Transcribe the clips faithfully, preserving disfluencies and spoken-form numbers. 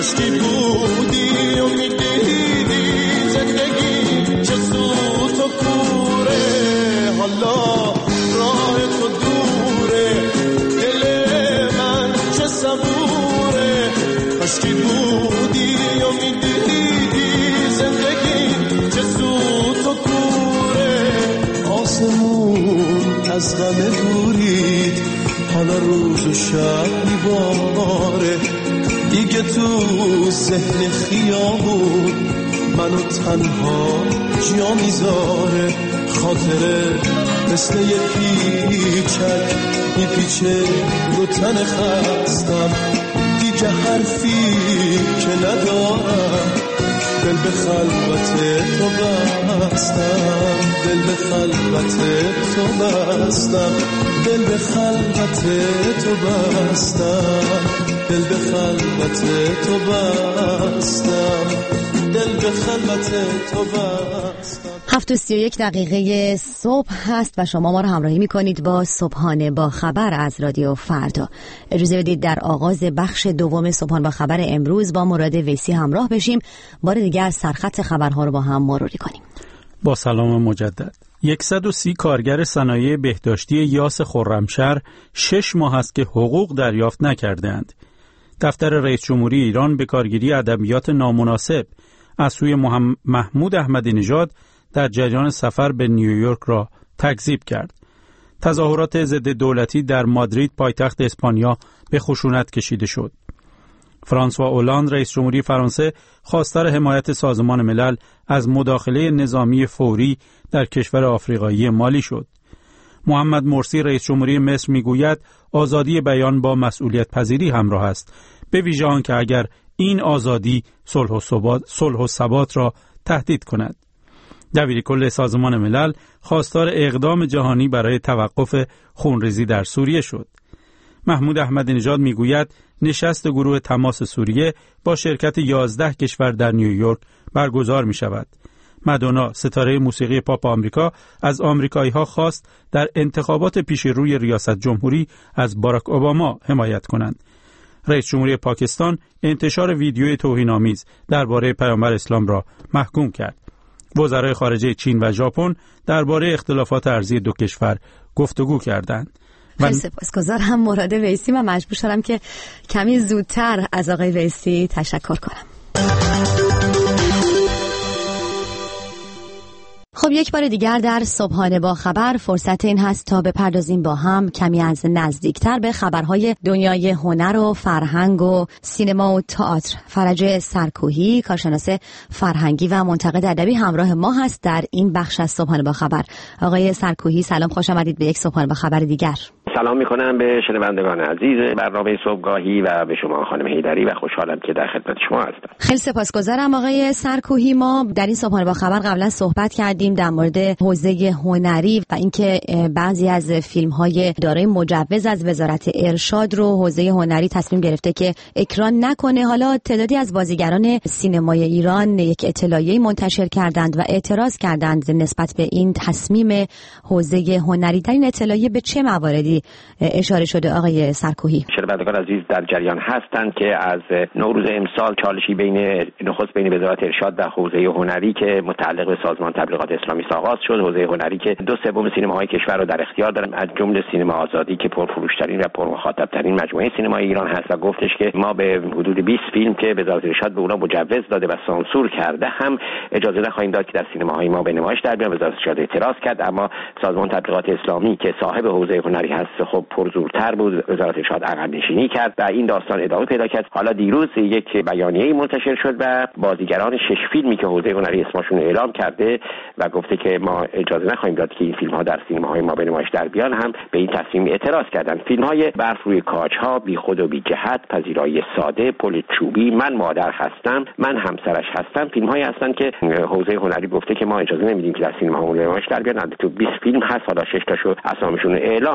کاشکی بودی و میدیدی زندگی چه سوت و کوره، حالا راه تو دوره، دل من چه صبوره. کاشکی بودی و میدیدی زندگی چه سوت و کوره. آسمون از غم دورید، حالا روز و شب میباره، دیگه تو ذهن خیابون منو تنها جا میذاره. خاطره مثل یه پیچک میپیچه رو تن خستم، دیگه حرفی که ندارم، دل به خلوت تو بستم، دل به خلوت تو بستم، دل به خلوت تو بستم، دل به خلوت تو بستم، دل به خلوت تو بستم. هفت و سی و یک دقیقه صبح هست و شما ما رو همراهی میکنید با صبحانه با خبر از رادیو فردا. اجازه بدید در آغاز بخش دوم صبحانه با خبر امروز با مراد ویسی همراه بشیم، بار دیگه از سرخط خبرها رو با هم مروری کنیم. با سلام مجدد. صد و سی کارگر صنایع بهداشتی یاس خرمشهر شش ماه است که حقوق دریافت نکردند. دفتر رئیس جمهوری ایران به کارگیری ادبیات نامناسب از سوی محمود احمدی نژاد در جریان سفر به نیویورک را تکذیب کرد. تظاهرات ضد دولتی در مادرید پایتخت اسپانیا به خشونت کشیده شد. فرانسوا اولاند رئیس جمهوری فرانسه خواستار حمایت سازمان ملل از مداخله نظامی فوری در کشور آفریقایی مالی شد. محمد مرسی رئیس جمهوری مصر میگوید آزادی بیان با مسئولیت پذیری همراه است، به ویژه آنکه اگر این آزادی صلح و ثبات صلح و ثبات را تهدید کند. دبیر کل سازمان ملل خواستار اقدام جهانی برای توقف خونریزی در سوریه شد. محمود احمدی نژاد میگوید نشست گروه تماس سوریه با شرکت یازده کشور در نیویورک برگزار می شود. مادونا ستاره موسیقی پاپ آمریکا از آمریکایی‌ها خواست در انتخابات پیش روی ریاست جمهوری از باراک اوباما حمایت کنند. رئیس جمهوری پاکستان انتشار ویدیوی توهین‌آمیز درباره پیامبر اسلام را محکوم کرد. وزرای خارجه چین و ژاپن درباره اختلافات ارضی دو کشور گفتگو کردند. خیلی سپاسگزارم مراد ویسی. من مجبور شدم که کمی زودتر از آقای ویسی تشکر کنم. خب یک بار دیگر در صبحانه با خبر فرصت این هست تا بپردازیم با هم کمی از نزدیکتر به خبرهای دنیای هنر و فرهنگ و سینما و تئاتر. فرج سرکوهی کارشناس فرهنگی و منتقد ادبی همراه ما هست در این بخش از صبحانه با خبر. آقای سرکوهی سلام، خوش آمدید به یک صبحانه با خبر دیگر. سلام میکنم به شنوندگان عزیز برنامه صبحگاهی و به شما خانم حیدری و خوشحالم که در خدمت شما هستم. خیلی سپاسگزارم آقای سرکوهی. ما در این صبحانه با خبر قبلا صحبت کردیم در مورد حوزه هنری و اینکه بعضی از فیلم‌های دارای مجوز از وزارت ارشاد رو حوزه هنری تصمیم گرفته که اکران نکنه. حالا تعدادی از بازیگران سینمای ایران یک اطلاعیه منتشر کردند و اعتراض کردند نسبت به این تصمیم حوزه هنری. در این اطلاعیه به چه مواردی اشاره شده آقای سرکوهی؟ شنوندگان عزیز در جریان هستند که از نوروز امسال چالشی بین نخست بین وزارت ارشاد و حوزه هنری که متعلق به سازمان تبلیغات اسلامی آغاز شد. حوزه هنری که دو سوم سینماهای کشور رو در اختیار دارن، از جمله سینما آزادی که پرفروشترین و پرمخاطبترین مجموعه سینمای ایران هست و گفتش که ما به حدود بیست فیلم که وزارت ارشاد به اونها مجوز داده و سانسور کرده هم اجازه نخواهیم داد که در سینماهای ما به نمایش در بیان. وزارت ارشاد اعتراض کرد، اما سازمان تبلیغات اسلامی که صاحب حوزه هنری هست خب پرزورتر بود، وزارت ارشاد عقب نشینی کرد و این داستان ادامه پیدا کرد. حالا دیروز یک بیانیه‌ای منتشر شد و بازیگران شش فیلمی که حوزه هنری اسمشون اعلام کرده و گفته که ما اجازه نخواهیم داد که این فیلم‌ها در سینماهای ما به نمایش در بیان هم به این تصمیم اعتراض کردند. فیلم‌های برف روی کاج‌ها، بی خود و بی جهت، پذیرایی ساده، پل چوبی، من مادر هستم، من همسرش هستم، فیلم‌هایی هستند که حوزه هنری گفته که ما اجازه نمیدیم که در سینماها به نمایش در بیان. تو بیست فیلم هست، حالا شش تاشو اسامشون اعلام کردن.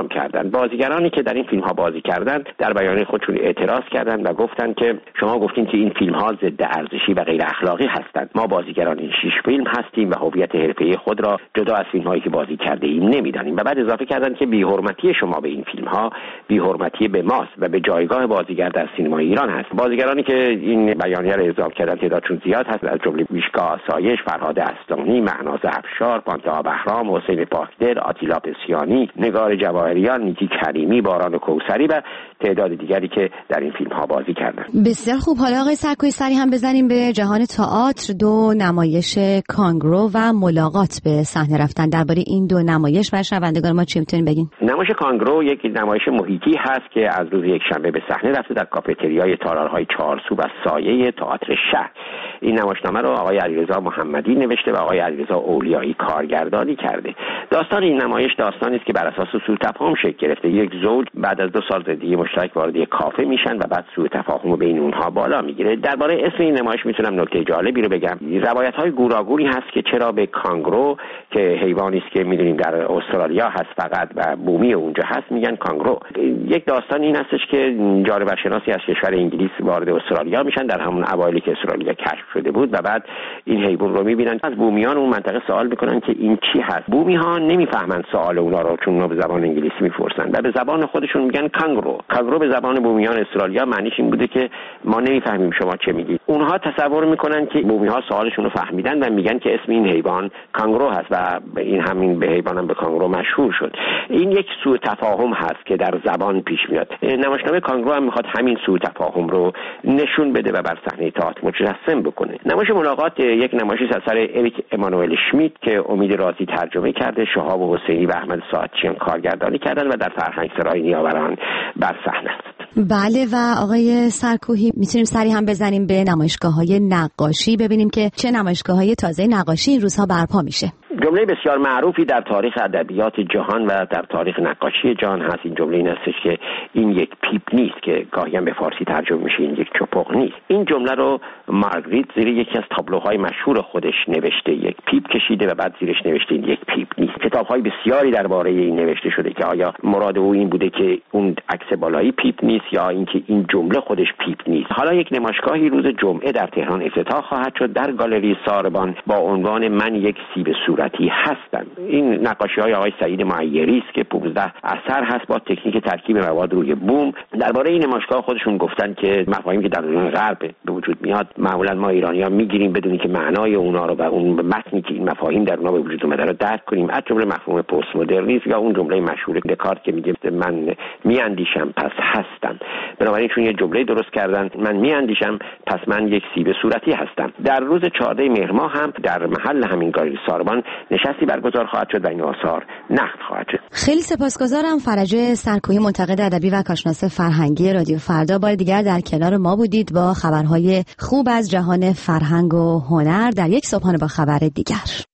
کردند. بازیگرانی که در این فیلم ها بازی کردند در بیانیه خودشون اعتراض کردند و گفتند که شما گفتین که این فیلم ها ضد ارزشی و غیر اخلاقی هستند. ما بازیگران این شش فیلم هستیم و هویت حرفه‌ای خود را جدا از فیلم هایی که بازی کرده ایم نمیدانیم. و بعد اضافه کردند که بی‌حرمتی شما به این فیلم ها بی‌حرمتی به ماست و به جایگاه بازیگر در سینما ایران هست. بازیگرانی که این بیانیه را اضافه کردند تعدادشون زیاد هست، از جمله میشکا آسایش، فرهاد استانی، مهناز افشار، پانتها بهرام، حسین پاکدل، آتیلا پسیانی، نگار جواهریان، نیکی کریمی، باران کوثری و تعداد دیگری که در این فیلم ها بازی کردند. بسیار خوب. حالا آقای سرکویی سری هم بزنیم به جهان تئاتر. دو نمایش کانگرو و ملاقات به صحنه رفتن. درباره این دو نمایش و شنوندگان ما چی میتونین بگین؟ نمایش کانگرو یک نمایش محیطی هست که از روز یک شنبه به صحنه رفته در کافتریای تالارهای چهارسو و سایه تئاتر شهر. این نمایشنامه رو آقای علیرضا محمدی نوشته و آقای علیرضا اولیایی کارگردانی کرده. داستان این نمایش داستانی است که بر اساس سوء تفاهم شکل گرفته. یک زوج بعد از دو سال زندگی مشترک وارد یک کافه میشن و بعد سوء تفاهم بین اونها بالا میگیره. درباره اسم این نمایش میتونم نکته جالبی رو بگم. روایت‌های گوناگونی هست که چرا به کانگرو که حیوانی است که میدونیم در استرالیا هست فقط و بومی اونجا هست میگن کانگرو. یک داستان این هستش که جانورشناسی از کشور انگلیس وارد استرالیا میشن در همون اوایلی که استرالیا کشف شده بود و بعد این حیوان رو میبینن. از بومیان اون منطقه سوال میکنن که این چی هست. بومی‌ها نمیفهمن سوال اونا رو چون اونا به زبان انگلیسی میپرسن و به زبان خودشون میگن کانگرو. کانگرو به زبان بومیان استرالیا معنیش این بوده که ما نمیفهمیم شما چه میگید. اونها تصور میکنن که بومی‌ها سوالشون رو فهمیدن و میگن که اسم این حیوان کانگرو هست و این همین به حیوانم به کانگرو مشهور شد. این یک سوء تفاهم هست که در زبان پیش میاد. نمایشنامه کانگرو هم میخواد همین سوء تفاهم رو نشون بده و بر صحنه تئاتر مجسم بکنه. نمایش ملاقات یک نمایشی از اثر اریک امانوئل شمیت که امید رازی ترجمه کرده، شهاب حسینی و احمد ساعتچیان کارگردانی کردن و در فرهنگسرای نیاوران بر صحنه است. بله و آقای سرکوهی میتونیم سری هم بزنیم به نمایشگاه‌های نقاشی ببینیم که چه نمایشگاه‌های تازه نقاشی این روزها برپا میشه. جمله بسیار معروفی در تاریخ ادبیات جهان و در تاریخ نقاشی جهان هست. این جمله این هستش که این یک پیپ نیست که گاهی هم به فارسی ترجمه میشه این یک چپق نیست. این جمله رو مارگریت زیر یکی از تابلوهای مشهور خودش نوشته. یک پیپ کشیده و بعد زیرش نوشته این یک پیپ نیست. کتاب‌های بسیاری درباره این نوشته شده که آیا مراد او این بوده که اون عکس بالایی پیپ نیست یا اینکه این جمله خودش پیپ نیست. حالا یک نمایشگاهی روز جمعه در تهران افتتاح خواهد شد در گالری ساربان با عنوان من یک سیب صورتی هستم. این نقاشی‌های آقای سعید معیری است که پانزده اثر هست با تکنیک ترکیب مواد روی بوم. درباره این نمایشگاه خودشون گفتن که مفاهیمی که در دنیای غرب به وجود میاد معمولا ما ایرانی‌ها میگیریم بدون که معنای اونا رو و اون متنی که این مفاهیم در اونها به وجود اومده رو درک کنیم. از جمله مفهوم پست مدرنیسم یا اون جمله مشهور دکارت که میگه من میاندیشم پس هستم. بنابراین چون یه جمله درست کردن من میاندیشم پس من یک سیب صورتی هستم. در روز چهاردهم مهر ماه هم در محل همین گالری ساربان نشستی برگزار خواهد شد و این آثار نقد خواهد شد. خیلی سپاسگزارم. فرجه سرکوهی، منتقد ادبی و کارشناس فرهنگی رادیو فردا، بار دیگر در کنار ما بودید با خبرهای خوب از جهان فرهنگ و هنر در یک صبحانه با خبر دیگر.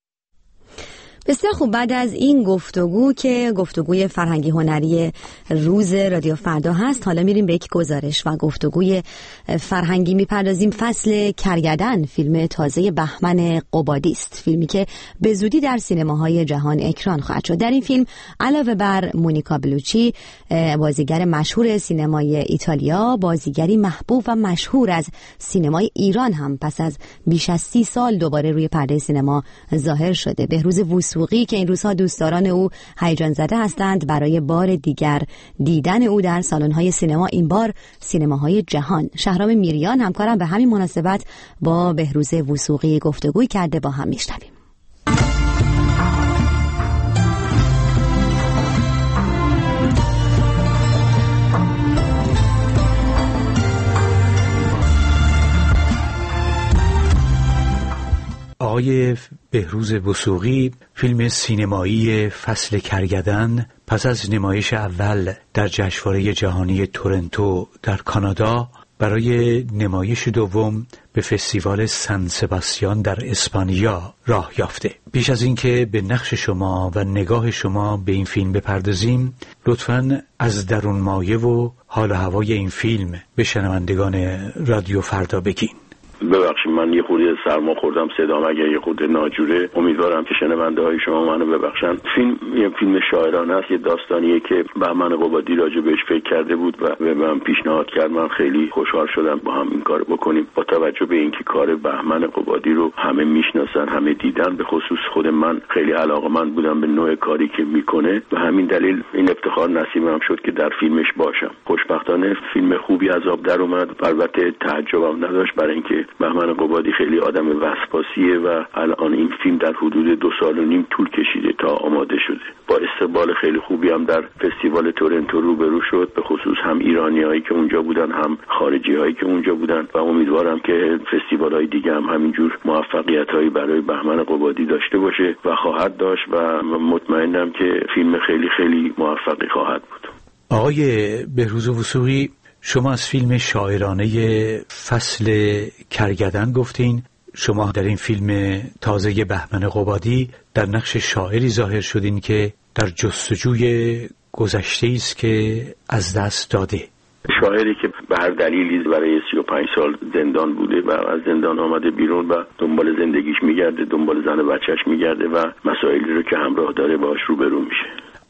بسیار خوب. بعد از این گفتگو که گفتگوی فرهنگی هنری روز رادیو فردا هست، حالا میریم به یک گزارش و گفتگوی فرهنگی میپردازیم. فصل کرگدن، فیلم تازه بهمن قبادی است، فیلمی که به زودی در سینماهای جهان اکران خواهد شد. در این فیلم علاوه بر مونیکا بلوچی، بازیگر مشهور سینمای ایتالیا، بازیگری محبوب و مشهور از سینمای ایران هم پس از بیش از سی سال دوباره روی پرده سینما ظاهر شده. بهروز وثوقی که این روزها دوستداران او هیجان زده هستند برای بار دیگر دیدن او در سالن‌های سینما، این بار سینماهای جهان. شهرام میریان همکارم به همین مناسبت با بهروز وثوقی گفتگوی کرده، با هم میشنویم. آقای بهروز وثوقی، فیلم سینمایی فصل کرگدن پس از نمایش اول در جشنواره جهانی تورنتو در کانادا برای نمایش دوم به فستیوال سن سباستیان در اسپانیا راه یافته. پیش از اینکه به نقش شما و نگاه شما به این فیلم بپردازیم، لطفاً از درون مایه و حال و هوای این فیلم به شنوندگان رادیو فردا بگین. ببخشید من یه خورده سرما خوردم، صدام اگه یه خورده ناجوره امیدوارم که شنونده های شما منو ببخشن. فیلم یه فیلم شاعرانه است، یه داستانیه که بهمن قبادی راجع بهش فکر کرده بود و به من پیشنهاد کرد. من خیلی خوشحال شدم با هم این کارو بکنیم، با توجه به اینکه کار بهمن قبادی رو همه میشناسن، همه دیدن، به خصوص خود من خیلی علاقه‌مند بودم به نوع کاری که میکنه و همین دلیل این افتخار نصیبم شد که در فیلمش باشم. خوشبختانه فیلم خوبی از آب در اومد. البته تعجبم نداشت برای اینکه بهمن قبادی خیلی آدم وسواسیه و الان این فیلم در حدود دو سال و نیم طول کشیده تا آماده شده. با استقبال خیلی خوبی هم در فستیوال تورنتو روبرو شد، به خصوص هم ایرانیایی که اونجا بودن هم خارجی‌هایی که اونجا بودن و امیدوارم که فستیوال‌های دیگه هم همینجور موفقیت‌هایی برای بهمن قبادی داشته باشه و خواهد داشت و مطمئنم که فیلم خیلی خیلی موفقی خواهد بود. آقای بهروز وثوقی، شما از فیلم شاعرانه فصل کرگدن گفتین. شما در این فیلم تازه بهمن قبادی در نقش شاعری ظاهر شدین که در جستجوی گذشته‌ای است که از دست داده. شاعری که به هر دلیلی برای سی و پنج سال زندان بوده و از زندان آمده بیرون و دنبال زندگیش میگرده، دنبال زن و بچهش میگرده و مسائلی رو که همراه داره باهاش روبرو میشه.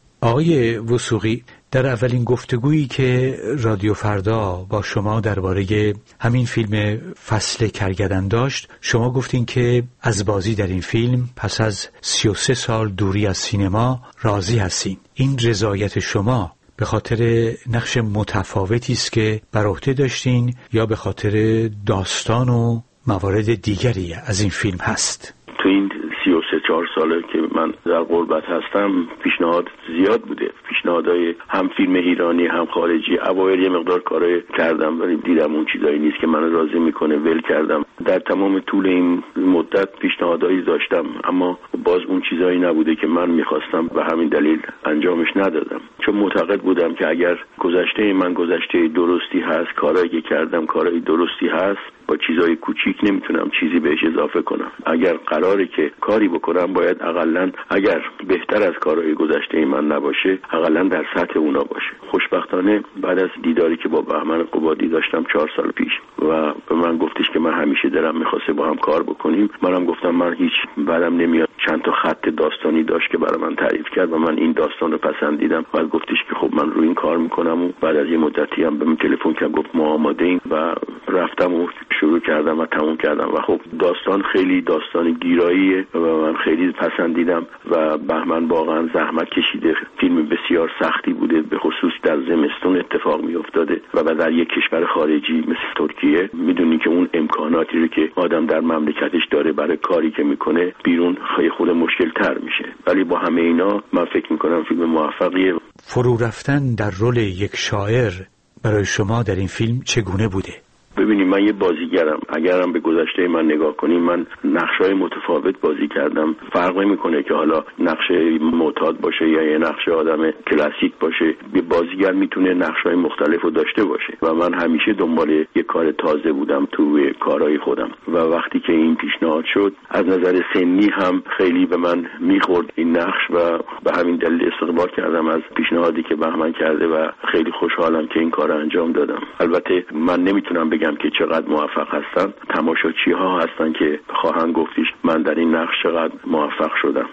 آقای وثوقی، در اولین گفتگویی که رادیو فردا با شما درباره همین فیلم فصل کرگدن داشت، شما گفتین که از بازی در این فیلم پس از سی و سه سال دوری از سینما راضی هستین. این رضایت شما به خاطر نقش متفاوتی است که بر عهده داشتین یا به خاطر داستان و موارد دیگری از این فیلم هست؟ تو این سی و سه چهار ساله که من در غربت هستم پیشنهاد زیاد بوده، پیشنهادهای هم فیلم ایرانی هم خارجی. اوایل یه مقدار کارای کردم ولی دیدم اون چیزایی نیست که منو راضی میکنه، ول کردم. در تمام طول این مدت پیشنهادایی داشتم اما باز اون چیزایی نبوده که من میخواستم و همین دلیل انجامش ندادم، چون معتقد بودم که اگر گذشته من گذشته درستی هست، کارایی که کردم کارای درستی هست، با چیزای کوچیک نمیتونم چیزی بهش اضافه کنم. اگر قراره که کاری بکنم باید حداقل اگر بهتر از کارهای گذشته من نباشه حداقل در سطح اونا باشه. خوشبختانه بعد از دیداری که با بهمن قبادی داشتم چهار سال پیش و به من گفتش که من همیشه دلم میخواسته با هم کار بکنیم، منم گفتم من هیچ بعدم نمیاد. چند تا خط داستانی داشت که برای من تعریف کرد و من این داستان رو پسندیدم و گفتش که خب من روی این کار میکنم و بعد از یه مدتی هم به من تلفن کرد گفت ما آماده ایم و رفتم و شروع کردم و تموم کردم و خب داستان خیلی داستان گیراییه و من خیلی پسندیدم و بهمن واقعا زحمت کشیده. فیلم بسیار سختی بوده، به خصوص در زمستون اتفاق می افتاده و در یک کشور خارجی مثل ترکیه میدونی که اون امکاناتی رو که آدم در مملکتش داره برای کاری که میکنه بیرون خیلی خود مشکل تر میشه. ولی با همه اینا من فکر میکنم فیلم موفقیه. فرو رفتن در رول یک شاعر برای شما در این فیلم چگونه بوده؟ ببینید من یه بازیگرم، اگرم به گذشته من نگاه کنیم من نقشای متفاوت بازی کردم. فرق نمیکنه که حالا نقش معتاد باشه یا یه نقش آدم کلاسیک باشه، یه بازیگر میتونه نقشای مختلف رو داشته باشه و من همیشه دنبال یه کار تازه بودم توی کارهای خودم و وقتی که این پیشنهاد شد از نظر سنی هم خیلی به من میخورد این نقش و به همین دلیل استقبال کردم از پیشنهادی که بهمن کرده و خیلی خوشحالم که این کار انجام دادم. البته من نمیتونم بگم که چقدر موفق هستم، تماشاچی ها هستن که خواهند گفتیش من در این نقش چقدر موفق شدم.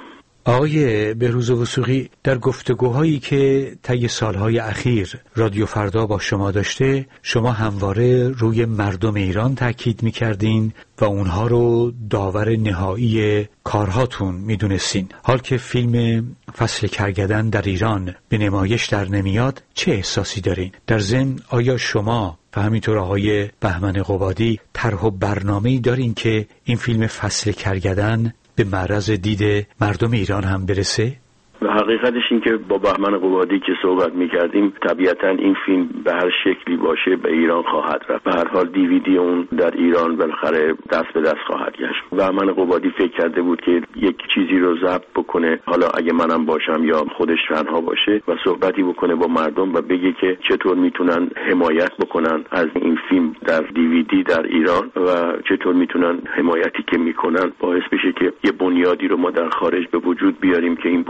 آقای بهروز وثوقی، در گفتگوهایی که طی سالهای اخیر رادیو فردا با شما داشته، شما همواره روی مردم ایران تاکید می‌کردین و اونها رو داور نهایی کارهاتون می‌دونستین. حال که فیلم فصل کرگدن در ایران به نمایش در نمیاد، چه احساسی دارین؟ در ضمن آیا شما و همینطور آقای بهمن قبادی طرح و برنامه‌ای دارین که این فیلم فصل کرگدن به معرض دید مردم ایران هم برسه؟ و حقیقتش این که با بهمن قبادی که صحبت می‌کردیم طبیعتاً این فیلم به هر شکلی باشه به ایران خواهد رفت. به هر حال دیویدی اون در ایران بالاخره دست به دست خواهد گشت. بهمن قبادی فکر کرده بود که یک چیزی رو ضبط بکنه، حالا اگه منم باشم یا خودش تنها باشه و صحبتی بکنه با مردم و بگه که چطور میتونن حمایت بکنن از این فیلم در دیویدی در ایران و چطور میتونن حمایتی که میکنن باعث بشه که یه بنیادی رو ما در خارج به وجود بیاریم که این بنیاد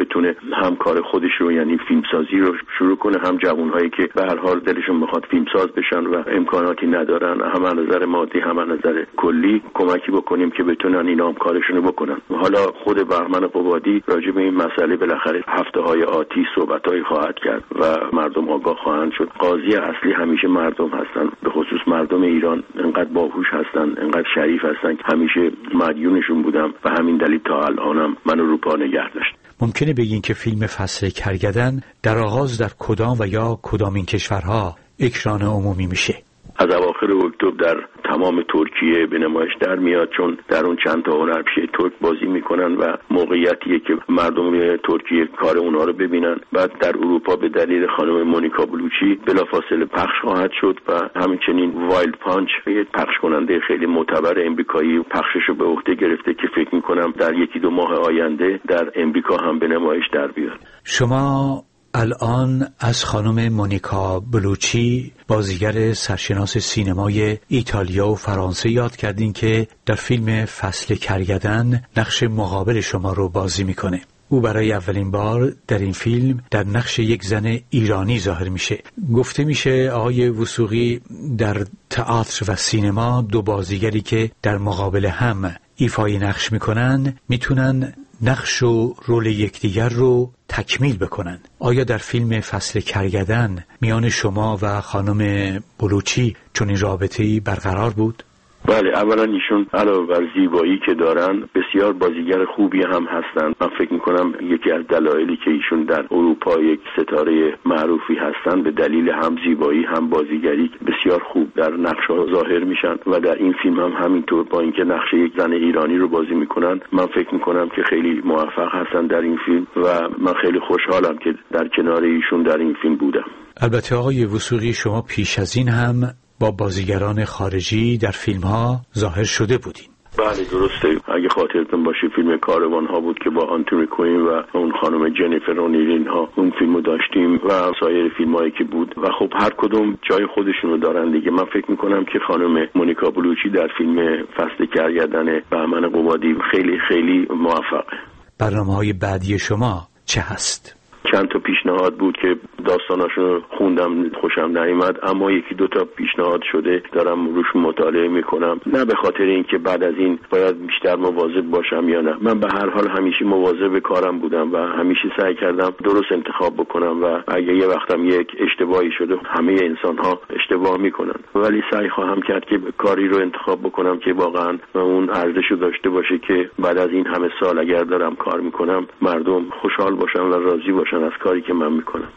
بتونه هم کار خودش رو یعنی فیلمسازی رو شروع کنه، هم جوانهایی که به هر حال دلشون میخواد فیلمساز بشن و امکاناتی ندارن، هم از نظر مادی هم از نظر کلی کمکی بکنیم که بتونن اینا هم کارشون رو بکنن. حالا خود بهمن قبادی راجع به این مسئله بالاخره هفته‌های آتی صحبت‌هایی خواهد کرد و مردم آگاه خواهند شد. قاضی اصلی همیشه مردم هستن، به خصوص مردم ایران انقدر باهوش هستن، انقدر شریف هستن، همیشه مدیونشون بودم و همین دلیل تا الانم منو رو پا نگه داشت. ممکنه بگین که فیلم فصل کرگدن در آغاز در کدام و یا کدامین کشورها اکران عمومی میشه؟ از اواخر اکتبر در تمام ترکیه به نمایش در میاد، چون در اون چند تا هنرپیشه ترک بازی میکنن و موقعیتیه که مردم ترکیه کار اونها رو ببینن. بعد در اروپا به دلیل خانم مونیکا بلوچی بلافاصله پخش خواهد شد و همچنین وایلد پانچ یک پخش کننده خیلی معتبر امریکایی پخشش رو به عهده گرفته که فکر میکنم در یکی دو ماه آینده در امریکا هم به نمایش در بیاد. شما الان از خانم مونیکا بلوچی بازیگر سرشناس سینمای ایتالیا و فرانسه یاد کردین که در فیلم فصل کرگدن نقش مقابل شما رو بازی میکنه. او برای اولین بار در این فیلم در نقش یک زن ایرانی ظاهر میشه. گفته میشه آقای وثوقی در تئاتر و سینما دو بازیگری که در مقابل هم ایفای نقش میکنن میتونن نقش و رول یکدیگر رو تکمیل بکنن. آیا در فیلم فصل کرگدن میان شما و خانم بلوچی چون این رابطه‌ای برقرار بود؟ بله، اولا ایشون علاوه بر زیبایی که دارن بسیار بازیگر خوبی هم هستن. من فکر میکنم یکی از دلایلی که ایشون در اروپا یک ستاره معروفی هستن به دلیل هم زیبایی هم بازیگری بسیار خوب در نقش‌ها ظاهر میشن و در این فیلم هم همینطور. با اینکه نقش یک زن ایرانی رو بازی میکنن، من فکر میکنم که خیلی موفق هستن در این فیلم و من خیلی خوشحالم که در کنار ایشون در این فیلم بودم. البته آقای وثوقی شما پیش از این هم با بازیگران خارجی در فیلم ها ظاهر شده بودین. بله درسته. اگه خاطرتون باشه فیلم کاروان ها بود که با آنتونی کوین و اون خانم جنیفر اونیلین ها اون فیلمو داشتیم و سایر فیلمایی که بود و خب هر کدوم جای خودشونو دارن دیگه. من فکر میکنم که خانم مونیکا بلوچی در فیلم فصل کرگدن بهمن قبادی خیلی خیلی موفقه. برنامه‌های بعدی شما چه هست؟ چند تا پیشنهاد بود که داستاناشون خوندم خوشم نیامد، اما یکی دو تا پیشنهاد شده دارم روش مطالعه میکنم. نه به خاطر اینکه بعد از این باید بیشتر مواظب باشم یا نه، من به هر حال همیشه مواظب کارم بودم و همیشه سعی کردم درست انتخاب بکنم و اگه یه وقتم یک اشتباهی شده، همه انسان ها اشتباه میکنن، ولی سعی خواهم کرد که کاری رو انتخاب بکنم که واقعا اون ارزش رو داشته باشه که بعد از این همه سال اگر دارم کار میکنم مردم خوشحال باشن و راضی باشن از کاری که من میکنم.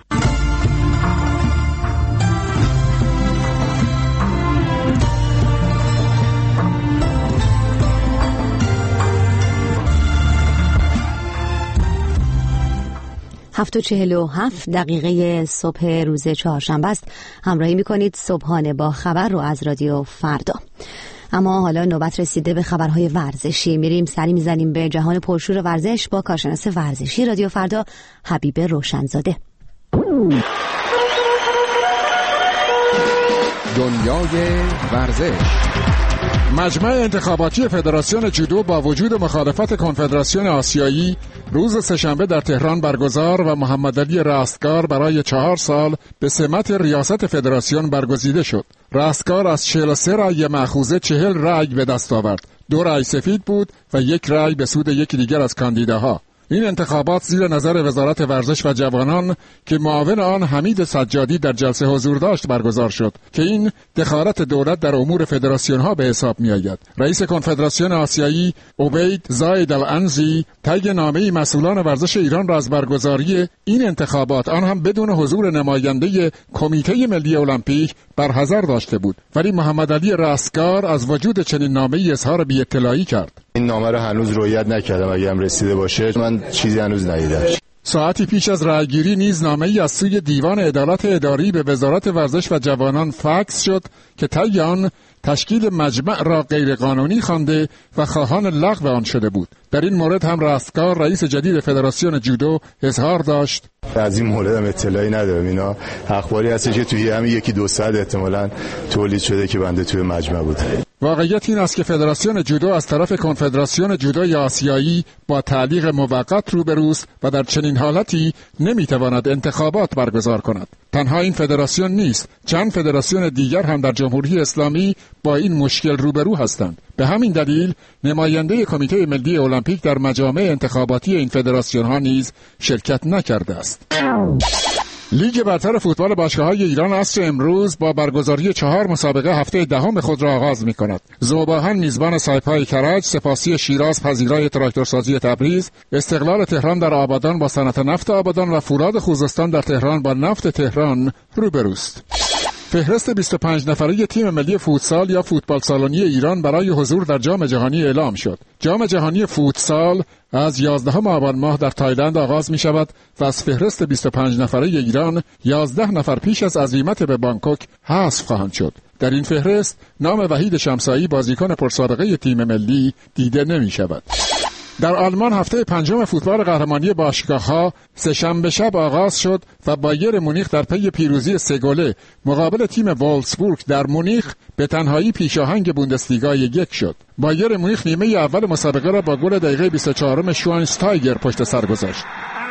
هفت و چهل و هفت دقیقه صبح روز چهارشنبه است. همراهی میکنید صبحانه با خبر رو از رادیو فردا. اما حالا نوبت رسیده به خبرهای ورزشی. میریم سری میزنیم به جهان پرشور ورزش با کارشناس ورزشی رادیو فردا حبیب روشنزاده. دنیای ورزش. مجمع انتخاباتی فدراسیون جودو با وجود مخالفت کنفدراسیون آسیایی روز سه‌شنبه در تهران برگزار و محمد علی رستگار برای چهار سال به سمت ریاست فدراسیون برگزیده شد. رستگار از چهل و سه رأی مأخوذه چهل رأی به دست آورد. دو رأی سفید بود و یک رأی به سود یکی دیگر از کاندیداها. این انتخابات زیر نظر وزارت ورزش و جوانان که معاون آن حمید سجادی در جلسه حضور داشت برگزار شد که این دخالت دولت در امور فدراسیون ها به حساب می آید. رئیس کنفدراسیون آسیایی عبید زاید العنزی طی نامه‌ای مسئولان ورزش ایران را از برگزاری این انتخابات، آن هم بدون حضور نماینده کمیته ملی المپیک، برحذر داشته بود، ولی محمد علی رستگار از وجود چنین نامه‌ای اظهار بی‌اطلاعی کرد. این نامه رو هنوز رعایت نکردم، اگه هم رسیده باشه من چیزی هنوز ندیدم. ساعتی پیش از رأیگیری نیز نامه‌ای از سوی دیوان عدالت اداری به وزارت ورزش و جوانان فکس شد که طی آن تشکیل مجمع را غیرقانونی خوانده و خواهان لغو آن شده بود. در این مورد هم رستگار رئیس جدید فدراسیون جودو اظهار داشت: از این مورد هم اطلاعی ندارم، اینا اخباری هست که توی همین یکی دو ساعت احتمالاً تولید شده که بنده توی مجمع بود. واقعیت این است که فدراسیون جودو از طرف کنفدراسیون جودوی آسیایی با تعلیق موقت روبروست و در چنین حالتی نمیتواند انتخابات برگزار کند. تنها این فدراسیون نیست، چند فدراسیون دیگر هم در جمهوری اسلامی با این مشکل روبرو هستند. به همین دلیل نماینده کمیته ملی المپیک در مجامع انتخاباتی این فدراسیون ها نیز شرکت نکرده است. لیگ برتر فوتبال باشگاه‌های ایران عصر امروز با برگزاری چهار مسابقه هفته دهم خود را آغاز می‌کند. ذوباهن میزبان سایپای کرج، سپاسی شیراز پذیرای تراکتورسازی تبریز، استقلال تهران در آبادان با صنعت نفت آبادان و فولاد خوزستان در تهران با نفت تهران روبروست. فهرست بیست و پنج نفره تیم ملی فوتسال یا فوتبال سالونی ایران برای حضور در جام جهانی اعلام شد. جام جهانی فوتسال از یازدهم آبان ماه در تایلند آغاز می شود و از فهرست بیست و پنج نفره ایران یازده نفر پیش از عزیمت به بانکوک حذف خواهند شد. در این فهرست نام وحید شمسایی بازیکن پرسابقه تیم ملی دیده نمی شود. در آلمان هفته پنجم فوتبال قهرمانی باشگاه‌ها سه‌شنبه شب آغاز شد و بایر مونیخ در پی پیروزی سه گله مقابل تیم وولفسبورگ در مونیخ به تنهایی پیشاهنگ بوندسلیگا یک شد. بایر مونیخ نیمه اول مسابقه را با گل دقیقه بیست و چهارم شواینشتایگر پشت سر گذاشت.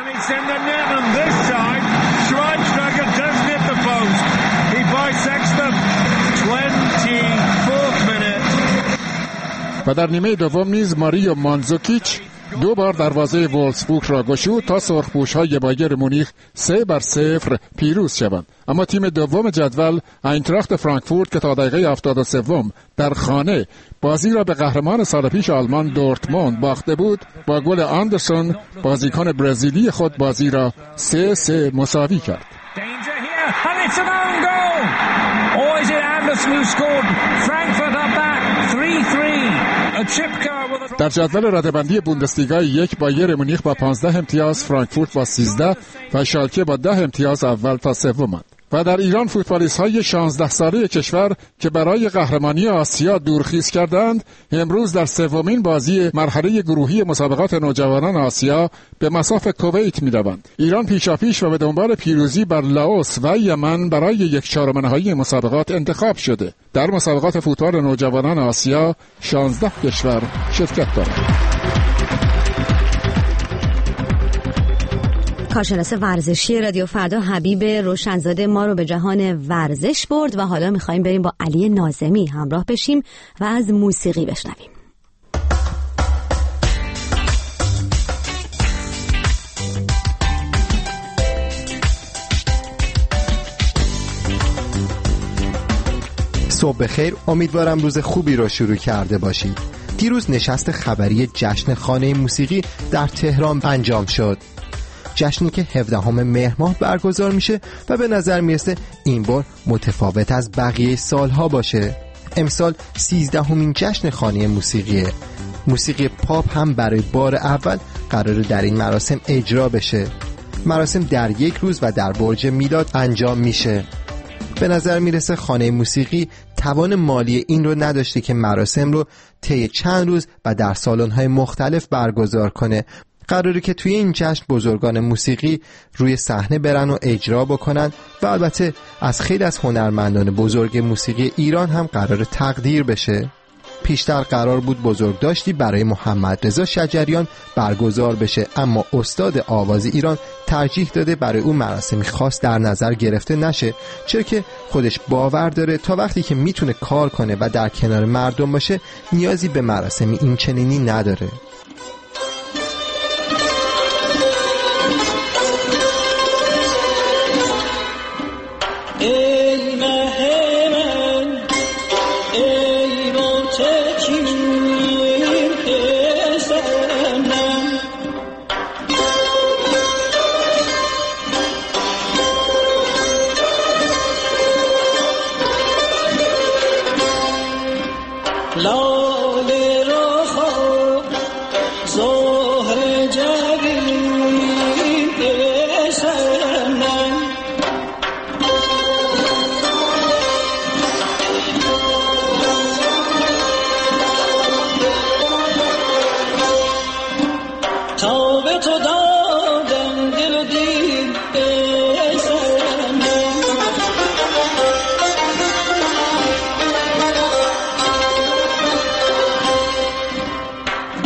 و در نیمه دوم نیز ماریو مانزوکیچ دو بار دروازه وولفسبورگ را گشود تا سرخپوش‌های بایر مونیخ سه بر صفر پیروز شوند. اما تیم دوم جدول اینتراخت فرانکفورت که تا دقیقه هفتاد و سه در خانه بازی را به قهرمان سال پیش آلمان دورتموند باخته بود، با گل آندرسون بازیکن برزیلی خود بازی را سه سه مساوی کرد. در جدول رده‌بندی بوندسلیگا یک بایر مونیخ با پانزده امتیاز، فرانکفورت با سیزده و شالکه با ده امتیاز اول تا سومند. و در ایران فوتبالیست‌های شانزده ساله کشور که برای قهرمانی آسیا دورخیز کردند، امروز در سومین بازی مرحله گروهی مسابقات نوجوانان آسیا به مصاف کویت می‌روند. ایران پیشاپیش و به دنبال پیروزی بر لاوس و یمن برای یک چهارم نهایی مسابقات انتخاب شده. در مسابقات فوتبال نوجوانان آسیا شانزده کشور شرکت دارند. کارشناس ورزشی رادیو فردا حبیب روشنزاده ما رو به جهان ورزش برد و حالا میخوایم بریم با علی ناظمی همراه بشیم و از موسیقی بشنویم. صبح بخیر، امیدوارم روز خوبی رو شروع کرده باشید. دیروز نشست خبری جشن خانه موسیقی در تهران انجام شد. جشنی که هفدهم مهر ماه برگزار میشه و به نظر میرسه این بار متفاوت از بقیه سالها باشه. امسال سیزدهمین جشن خانه موسیقیه. موسیقی پاپ هم برای بار اول قراره در این مراسم اجرا بشه. مراسم در یک روز و در برج میلاد انجام میشه. به نظر میرسه خانه موسیقی توان مالی این رو نداشته که مراسم رو طی چند روز و در سالن‌های مختلف برگزار کنه. قراره که توی این جشن بزرگان موسیقی روی صحنه برن و اجرا بکنن و البته از خیلی از هنرمندان بزرگ موسیقی ایران هم قراره تقدیر بشه. پیشتر قرار بود بزرگداشتی برای محمد رضا شجریان برگزار بشه، اما استاد آواز ایران ترجیح داده برای اون مراسمی خاص در نظر گرفته نشه، چرا که خودش باور داره تا وقتی که میتونه کار کنه و در کنار مردم باشه نیازی به مراسمی این چنینی نداره.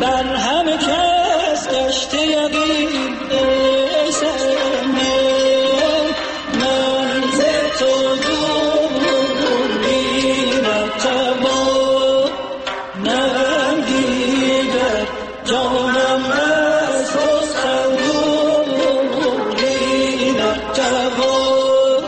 بر همه کس گشته یقین من ز تو دوری نتوان نگیرد جانم از حسن دوری نتوان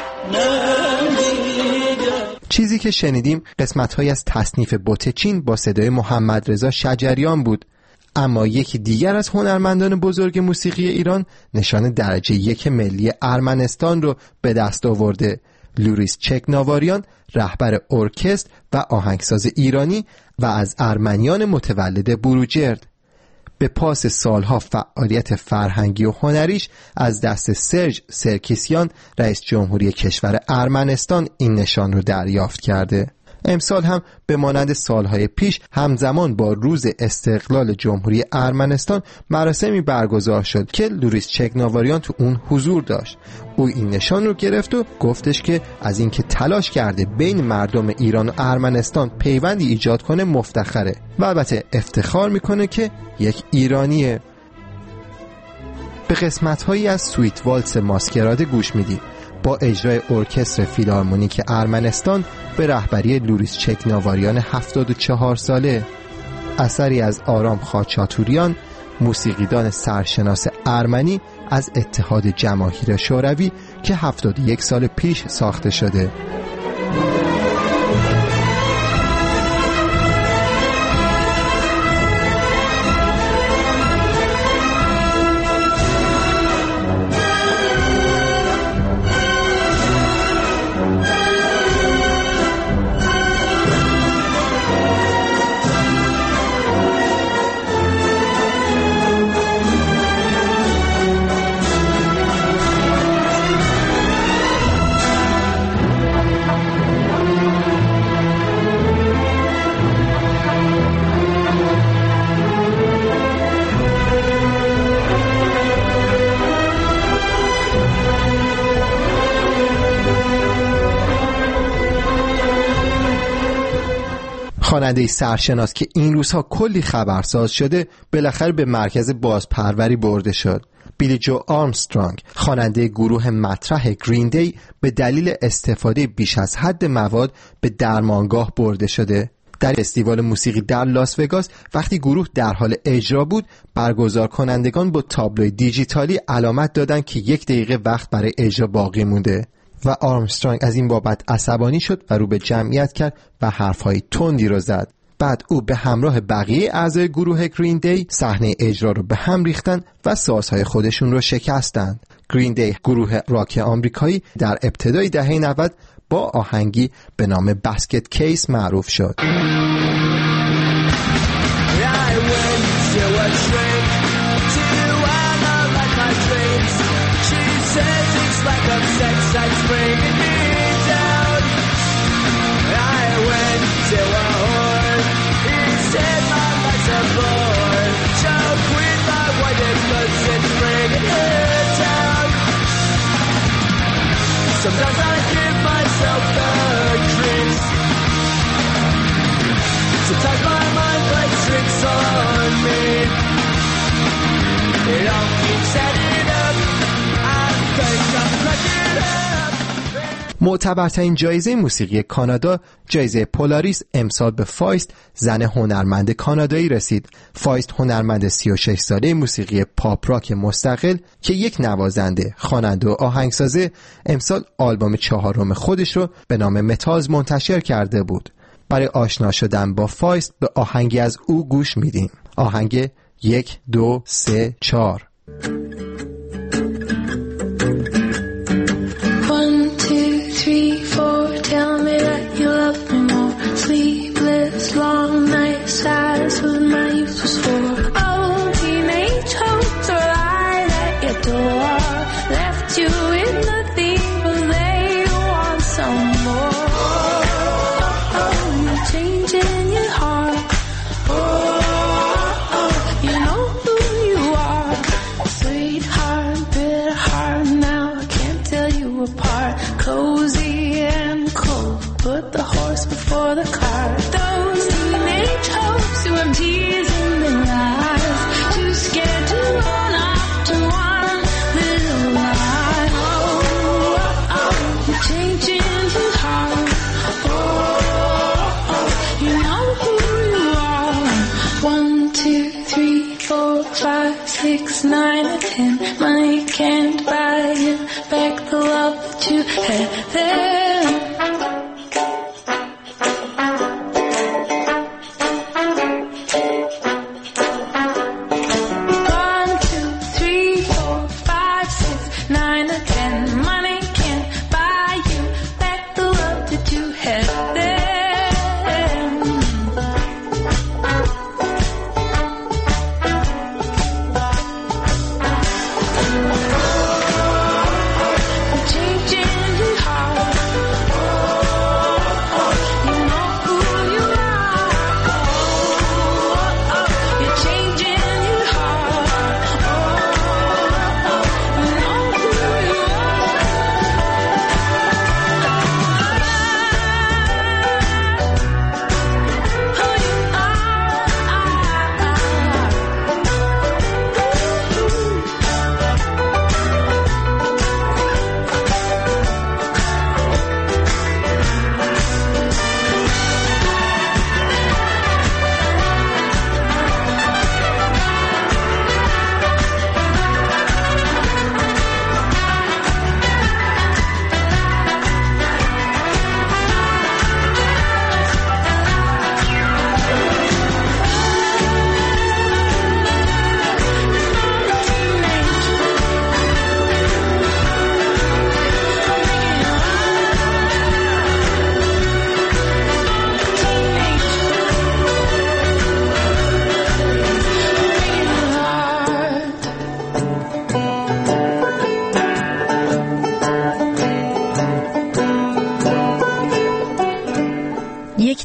نگیرد. چیزی که شنیدیم قسمت‌هایی از تصنیف بوتچین با صدای محمد رضا شجریان بود. اما یکی دیگر از هنرمندان بزرگ موسیقی ایران نشان درجه یک ملی ارمنستان رو به دست آورده. لوریس چکناواریان، رهبر ارکستر و آهنگساز ایرانی و از ارمنیان متولد بروجرد. به پاس سالها فعالیت فرهنگی و هنریش از دست سرژ سرکیسیان رئیس جمهوری کشور ارمنستان این نشان رو دریافت کرده. امسال هم به مانند سالهای پیش همزمان با روز استقلال جمهوری ارمنستان مراسمی برگزار شد که لوریس چکناواریان تو اون حضور داشت. او این نشان رو گرفت و گفتش که از اینکه تلاش کرده بین مردم ایران و ارمنستان پیوندی ایجاد کنه مفتخره و البته افتخار میکنه که یک ایرانیه. به قسمت‌هایی از سویت والس ماسکراده گوش میدیم با اجرای ارکستر فیلارمونیک ارمنستان به رهبری لوریس چکناواریان هفتاد و چهار ساله. اثری از آرام خاچاتوریان، موسیقیدان سرشناس ارمنی از اتحاد جماهیر شوروی که هفتاد و یک سال پیش ساخته شده. خواننده سرشناس که این روزها کلی خبرساز شده بالاخره به مرکز بازپروری برده شد. بیلی جو آرمسترانگ، خواننده گروه مطرح گرین دی، به دلیل استفاده بیش از حد مواد به درمانگاه برده شده. در فستیوال موسیقی در لاس وگاس وقتی گروه در حال اجرا بود، برگزار کنندگان با تابلوی دیجیتالی علامت دادند که یک دقیقه وقت برای اجرا باقی مونده و آرمسترانگ از این بابت عصبانی شد و رو به جمعیت کرد و حرفهای تندی رو زد. بعد او به همراه بقیه اعضای گروه گرین دی صحنه اجرا رو به هم ریختن و سازهای خودشون رو شکستند. گرین دی گروه راک آمریکایی در ابتدای دهه نود با آهنگی به نام بسکت کیس معروف شد. Sometimes I give myself the creeps. Sometimes my mind plays tricks on me. It all keeps adding up. I think I'm cracking up. معتبرترین جایزه موسیقی کانادا، جایزه پولاریس، امسال به فایست، زن هنرمند کانادایی رسید. فایست هنرمند سی و شش ساله موسیقی پاپ راک مستقل که یک نوازنده، خواننده و آهنگسازه، امسال آلبوم چهارم خودش رو به نام متاز منتشر کرده بود. برای آشنا شدن با فایست به آهنگی از او گوش میدیم. آهنگ یک دو سه چهار. Long nights, that's what my youth was for. Oh, teenage hopes were right at your door. Left you with nothing, but they want some more. Oh, oh, you're changing your heart. Oh, oh, you know who you are. Sweetheart, bitter heart, now I can't tell you apart. Cozy and cold, put the horse before the cart. Those teenage hopes who I'm teasing them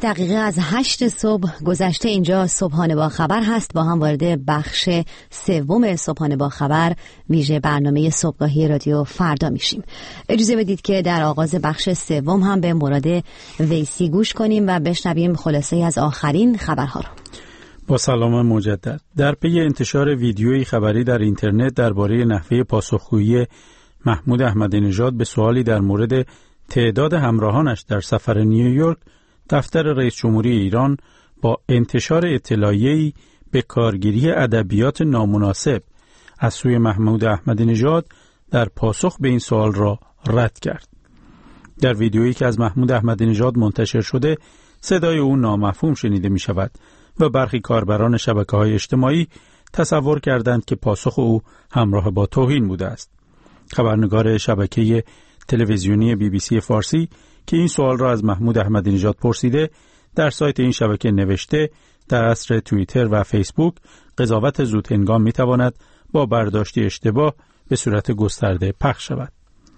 دقیقه از هشت صبح گذشته. اینجا صبحانه با خبر هست. با هم وارد بخش سوم صبحانه با خبر ویژه برنامه صبحگاهی رادیو فردا میشیم. اجازه بدید که در آغاز بخش سوم هم به مراد ویسی گوش کنیم و بشنویم خلاصه از آخرین خبرها رو. با سلام مجدد. در پی انتشار ویدیویی خبری در اینترنت درباره نحوه پاسخگویی محمود احمدی نژاد به سوالی در مورد تعداد همراهانش در سفر نیویورک، دفتر رئیس جمهوری ایران با انتشار اطلاعیه‌ای به کارگیری ادبیات نامناسب از سوی محمود احمدی نژاد در پاسخ به این سوال را رد کرد. در ویدیویی که از محمود احمدی نژاد منتشر شده، صدای او نامفهوم شنیده می شود و برخی کاربران شبکه‌های اجتماعی تصور کردند که پاسخ او همراه با توهین بوده است. خبرنگار شبکه تلویزیونی بی بی سی فارسی که این سوال را از محمود احمدی نژاد پرسیده، در سایت این شبکه نوشته در عصر توییتر و فیسبوک قضاوت زود هنگام می تواند با برداشتی اشتباه به صورت گسترده پخش شود.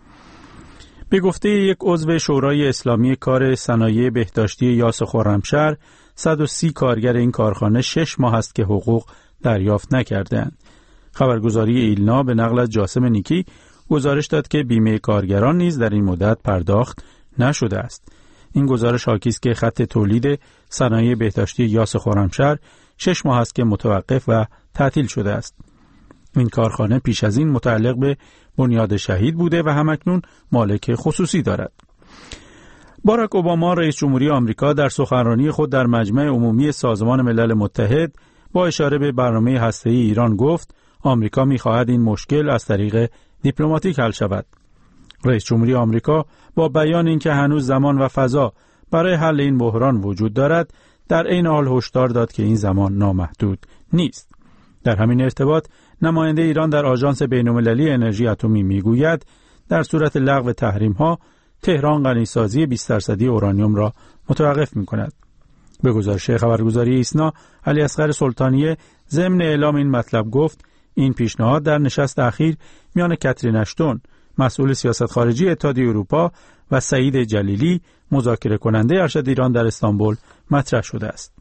به گفته یک عضو شورای اسلامی کار صنایع بهداشتی یاس خرمشهر، صد و سی کارگر این کارخانه شش ماه است که حقوق دریافت نکردند. خبرگزاری ایلنا به نقل از جاسم نیکی گزارش داد که بیمه کارگران نیز در این مدت پرداخت نشده است. این گزارش حاکی است که خط تولید صنایع بهداشتی یاس خرمشهر شش ماه است که متوقف و تعطیل شده است. این کارخانه پیش از این متعلق به بنیاد شهید بوده و همکنون مالک خصوصی دارد. باراک اوباما رئیس جمهوری آمریکا در سخنرانی خود در مجمع عمومی سازمان ملل متحد با اشاره به برنامه هسته‌ای ایران گفت آمریکا می‌خواهد این مشکل از طریق دیپلماتیک حل شود. رئیس جمهوری آمریکا با بیان اینکه هنوز زمان و فضا برای حل این بحران وجود دارد، در عین حال هشدار داد که این زمان نامحدود نیست. در همین ارتباط نماینده ایران در آژانس بین‌المللی انرژی اتمی میگوید در صورت لغو تحریم‌ها تهران غنیسازی بیست درصدی اورانیوم را متوقف می‌کند. به گزارش خبرگزاری ایسنا، علی اصغر سلطانیه ضمن اعلام این مطلب گفت این پیشنهاد در نشست اخیر میان کاترین اشتون، مسئول سیاست خارجی اتحادیه اروپا و سعید جلیلی، مذاکره کننده ارشد ایران در استانبول مطرح شده است.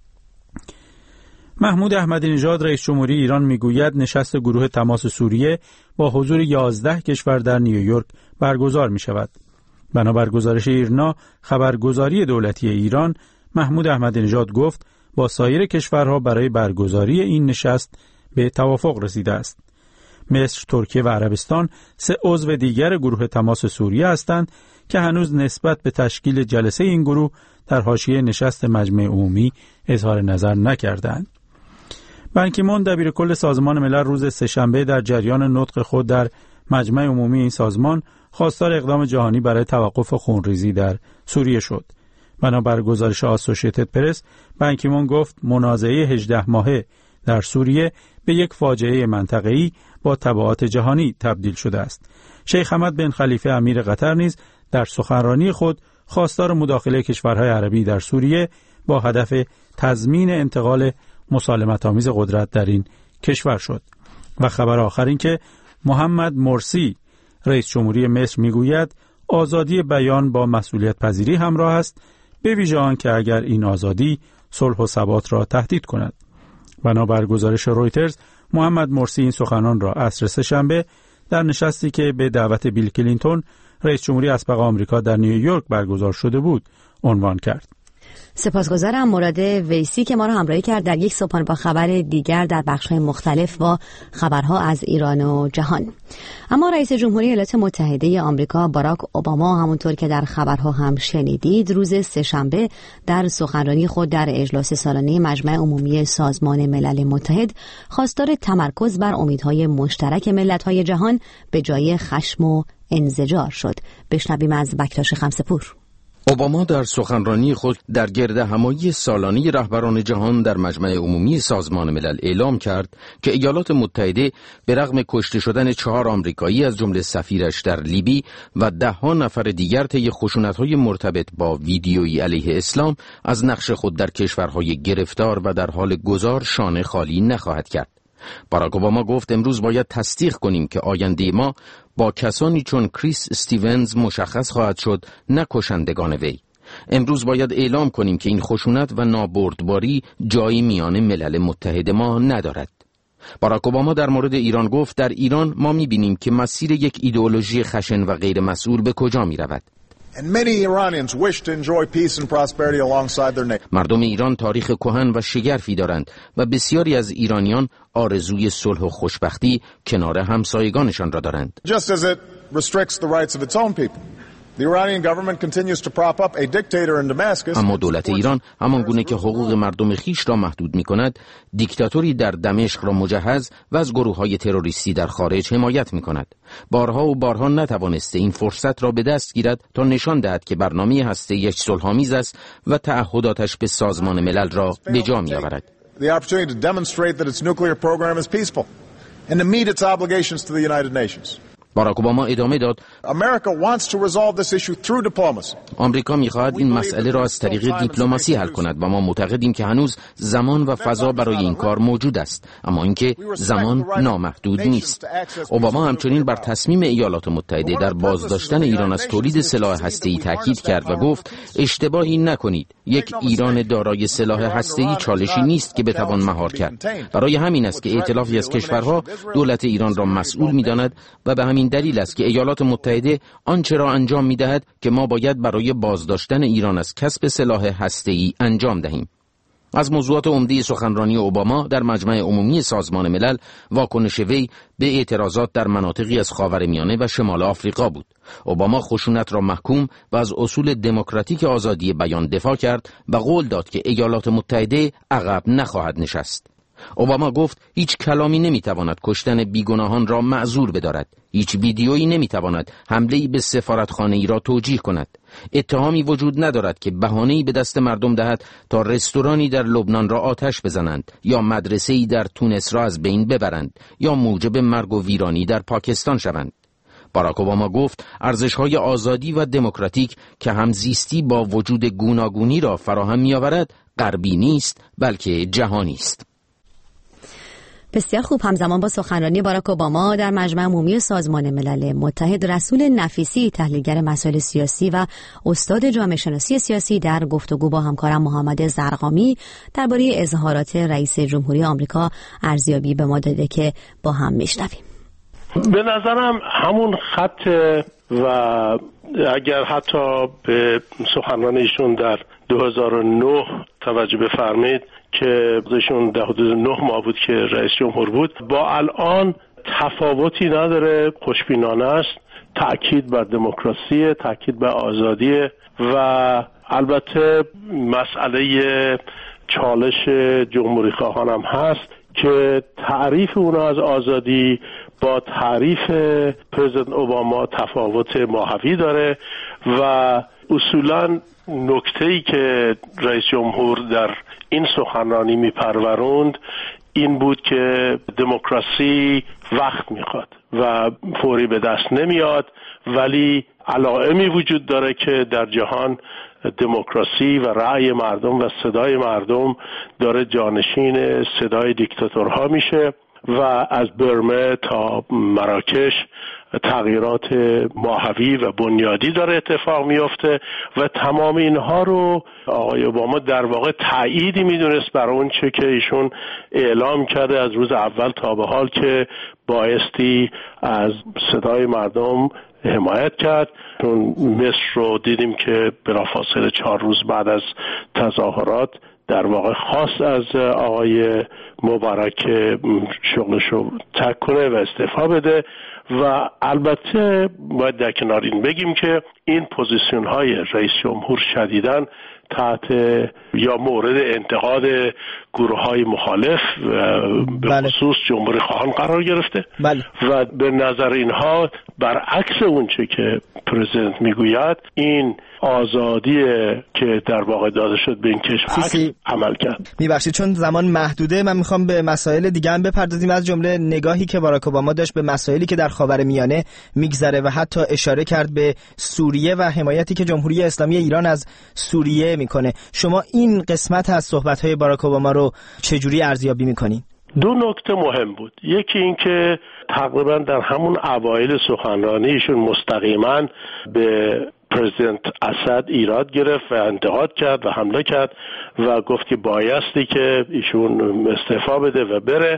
محمود احمدی نژاد رئیس جمهوری ایران میگوید نشست گروه تماس سوریه با حضور یازده کشور در نیویورک برگزار می شود. بنابر گزارش ایرنا خبرگزاری دولتی ایران، محمود احمدی نژاد گفت با سایر کشورها برای برگزاری این نشست به توافق رسیده است. مصر، ترکیه و عربستان سه عضو دیگر گروه تماس سوریه هستند که هنوز نسبت به تشکیل جلسه این گروه در حاشیه نشست مجمع عمومی اظهار نظر نکردند. بان کی مون دبیر کل سازمان ملل روز سه‌شنبه در جریان نطق خود در مجمع عمومی این سازمان خواستار اقدام جهانی برای توقف خونریزی در سوریه شد. بنابر گزارش آسوشیتد پرس، بان کی مون گفت منازعه هجده ماهه در سوریه به یک فاجعه منطقه‌ای با تبعات جهانی تبدیل شده است. شیخ حمد بن خلیفه امیر قطر نیز در سخنرانی خود خواستار مداخله کشورهای عربی در سوریه با هدف تضمین انتقال مسالمت‌آمیز قدرت در این کشور شد. و خبر آخر این که محمد مرسی رئیس جمهوری مصر میگوید آزادی بیان با مسئولیت پذیری همراه است، به ویژه آن که اگر این آزادی صلح و ثبات را تهدید کند. بنابر گزارش رویترز، محمد مرسی این سخنان را عصر سه‌شنبه در نشستی که به دعوت بیل کلینتون رئیس جمهوری اسبق آمریکا در نیویورک برگزار شده بود عنوان کرد. سپاسگزارم مراد ویسی که ما را همراهی کرد در یک صبحانه با خبر دیگر در بخش‌های مختلف با خبرها از ایران و جهان. اما رئیس جمهوری ایالات متحده آمریکا باراک اوباما همونطور که در خبرها هم شنیدید روز سه‌شنبه در سخنرانی خود در اجلاس سالانه مجمع عمومی سازمان ملل متحد خواستار تمرکز بر امیدهای مشترک ملت‌های جهان به جای خشم و انزجار شد. بشنویم از بکتاش خمسه‌پور. اوباما در سخنرانی خود در گردهمایی سالانه رهبران جهان در مجمع عمومی سازمان ملل اعلام کرد که ایالات متحده به رغم کشته شدن چهار آمریکایی از جمله سفیرش در لیبی و ده ها نفر دیگر طی خشونت‌های مرتبط با ویدیویی علیه اسلام از نقش خود در کشورهای گرفتار و در حال گذار شانه خالی نخواهد کرد. باراک اوباما گفت امروز باید تصدیق کنیم که آینده ما با کسانی چون کریس استیونز مشخص خواهد شد، نه کشندگان وی. امروز باید اعلام کنیم که این خشونت و نابردباری جایی میان ملل متحد ما ندارد. باراک اوباما در مورد ایران گفت در ایران ما می‌بینیم که مسیر یک ایدئولوژی خشن و غیر مسئول به کجا می‌رود. مردم ایران تاریخ کهن و شگرفی دارند و بسیاری از ایرانیان آرزوی صلح و خوشبختی کنار همسایگانشان را دارند. Just as it restricts the rights of its own people. The Iranian government continues to prop up a dictator in Damascus. اما دولت ایران همان گونه که حقوق مردم خیش را محدود می کند، دیکتاتوری در دمشق را مجهز و از گروه‌های تروریستی در خارج حمایت می کند. بارها و بارها نتوانسته این فرصت را به دست گیرد تا نشان دهد که برنامه هسته‌ایش صلح‌آمیز است و تعهداتش به سازمان ملل را به جا می آورد. The opportunity to demonstrate that its nuclear program is peaceful and to meet its obligations to the United Nations. باراک اوباما ادامه داد: آمریکا می‌خواهد این مسئله را از طریق دیپلماسی حل کند و ما معتقدیم که هنوز زمان و فضا برای این کار موجود است، اما اینکه زمان نامحدود نیست. اوباما همچنین بر تصمیم ایالات متحده در بازداشتن ایران از تولید سلاح هسته‌ای تاکید کرد و گفت اشتباهی نکنید، یک ایران دارای سلاح هسته‌ای چالشی نیست که بتوان مهار کرد. برای همین است که ائتلافی از کشورها دولت ایران را مسئول می‌داند و به همین این دلیل است که ایالات متحده آنچه را انجام می‌دهد که ما باید برای بازداشتن ایران از کسب سلاح هسته‌ای انجام دهیم. از موضوعات عمده سخنرانی اوباما در مجمع عمومی سازمان ملل واکنش وی به اعتراضات در مناطقی از خاورمیانه و شمال آفریقا بود. اوباما خشونت را محکوم و از اصول دموکراتیک آزادی بیان دفاع کرد و قول داد که ایالات متحده عقب نخواهد نشست. اوباما گفت هیچ کلامی نمیتواند کشتن بیگناهان را معذور بدارد. هیچ ویدیویی نمیتواند حمله‌ای به سفارتخانه‌ای را توجیه کند. اتهامی وجود ندارد که بهانه‌ای به دست مردم دهد تا رستورانی در لبنان را آتش بزنند یا مدرسه‌ای در تونس را از بین ببرند یا موجب مرگ و ویرانی در پاکستان شوند. باراک اوباما گفت ارزش‌های آزادی و دموکراتیک که همزیستی با وجود گوناگونی را فراهم می‌آورد غربی نیست بلکه جهانی است. بسیار خوب. همزمان با سخنرانی باراک اوباما در مجمع عمومی سازمان ملل متحد، رسول نفیسی، تحلیلگر مسائل سیاسی و استاد جامعه شناسی سیاسی، در گفتگو با همکارم محمد زرقامی درباره اظهارات رئیس جمهوری آمریکا ارزیابی به ما داده که با هم میشنویم. به نظرم همون خط و اگر حتی به سخنرانی ایشون در دو هزار و نه توجه بفرمایید که ایشون در حدود نه ماه بود که رئیس جمهور بود، با الان تفاوتی نداره، خوشبینانه است، تأکید بر دموکراسی، تأکید بر آزادی و البته مسئله چالش جمهوری خواهان هم هست که تعریف اونا از آزادی با تعریف پرزیدنت اوباما تفاوت ماهوی داره و اصولاً نکته‌ای که رئیس جمهور در این سخنرانی میپروروند این بود که دموکراسی وقت میخواد و فوری به دست نمیاد، ولی علائمی وجود داره که در جهان دموکراسی و رأی مردم و صدای مردم داره جانشین صدای دیکتاتورها میشه و از برمه تا مراکش تغییرات ماهوی و بنیادی داره اتفاق میفته و تمام اینها رو آقای اوباما در واقع تأییدی میدونست برای اون چه که ایشون اعلام کرده از روز اول تا به حال که بایستی از صدای مردم حمایت کرد. چون مصر رو دیدیم که بلافاصله چهار روز بعد از تظاهرات در واقع خواست از آقای مبارک شغلش رو ترک کنه و استعفا بده و البته باید در کنار این بگیم که این پوزیشن های رئیس جمهور شدیداً تحت یا مورد انتقاد گروه های مخالف به بله. خصوص جمهوری خواهان قرار گرفته بله. و به نظر اینها برعکس اون چه که پرزیدنت میگوید این آزادی که در واقع داده شد به این کشور عمل کرد. میبخشید چون زمان محدوده من میخوام به مسائل دیگه هم بپردازیم، از جمله نگاهی که باراک اوباما داشت به مسائلی که در خاورمیانه میگذره و حتی اشاره کرد به سوریه و حمایتی که جمهوری اسلامی ایران از سوریه میکنه. شما این قسمت از صحبت‌های باراک اوباما رو چجوری ارزیابی میکنین؟ دو نکته مهم بود. یکی این که تقریبا در همون اوایل سخنرانیشون مستقیما به پرزیدنت اسد ایراد گرفت و انتقاد کرد و حمله کرد و گفت که بایستی که ایشون استعفا بده و بره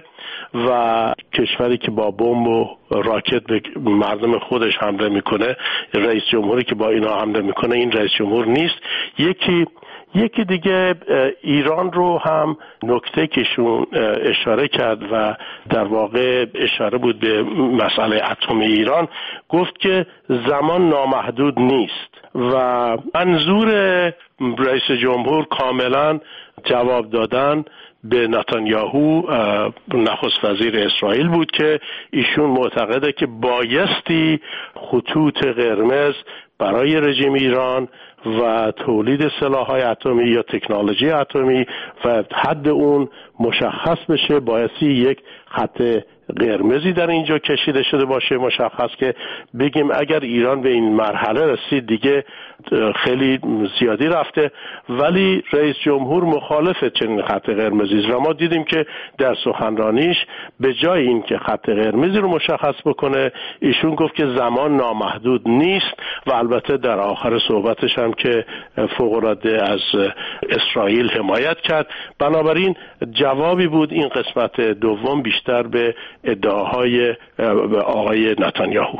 و کشوری که با بمب و راکت به مردم خودش حمله میکنه، رئیس جمهوری که با اینا حمله میکنه، این رئیس جمهور نیست. یکی یکی دیگه ایران رو هم نکته کهشون اشاره کرد و در واقع اشاره بود به مسئله اتمی ایران، گفت که زمان نامحدود نیست و منظور رئیس جمهور کاملا جواب دادن به نتانیاهو نخست وزیر اسرائیل بود که ایشون معتقده که بایستی خطوط قرمز برای رژیم ایران و تولید سلاح‌های اتمی یا تکنولوژی اتمی و حد اون مشخص بشه. بایستی یک خط قرمزی در اینجا کشیده شده باشه، مشخص که بگیم اگر ایران به این مرحله رسید دیگه خیلی زیادی رفته. ولی رئیس جمهور مخالف چنین خط قرمزی است و ما دیدیم که در سخنرانیش به جای این که خط قرمزی رو مشخص بکنه، ایشون گفت که زمان نامحدود نیست و البته در آخر صحبتش هم که فوق‌العاده از اسرائیل حمایت کرد. بنابراین جوابی بود این قسمت دوم بیشتر به ادعاهای آقای نتانیاهو.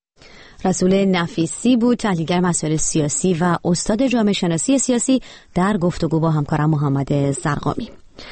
رسول نفیسی بود، تحلیلگر مسائل سیاسی و استاد جامعه شناسی سیاسی، در گفتگو با همکارم محمد زرقامی.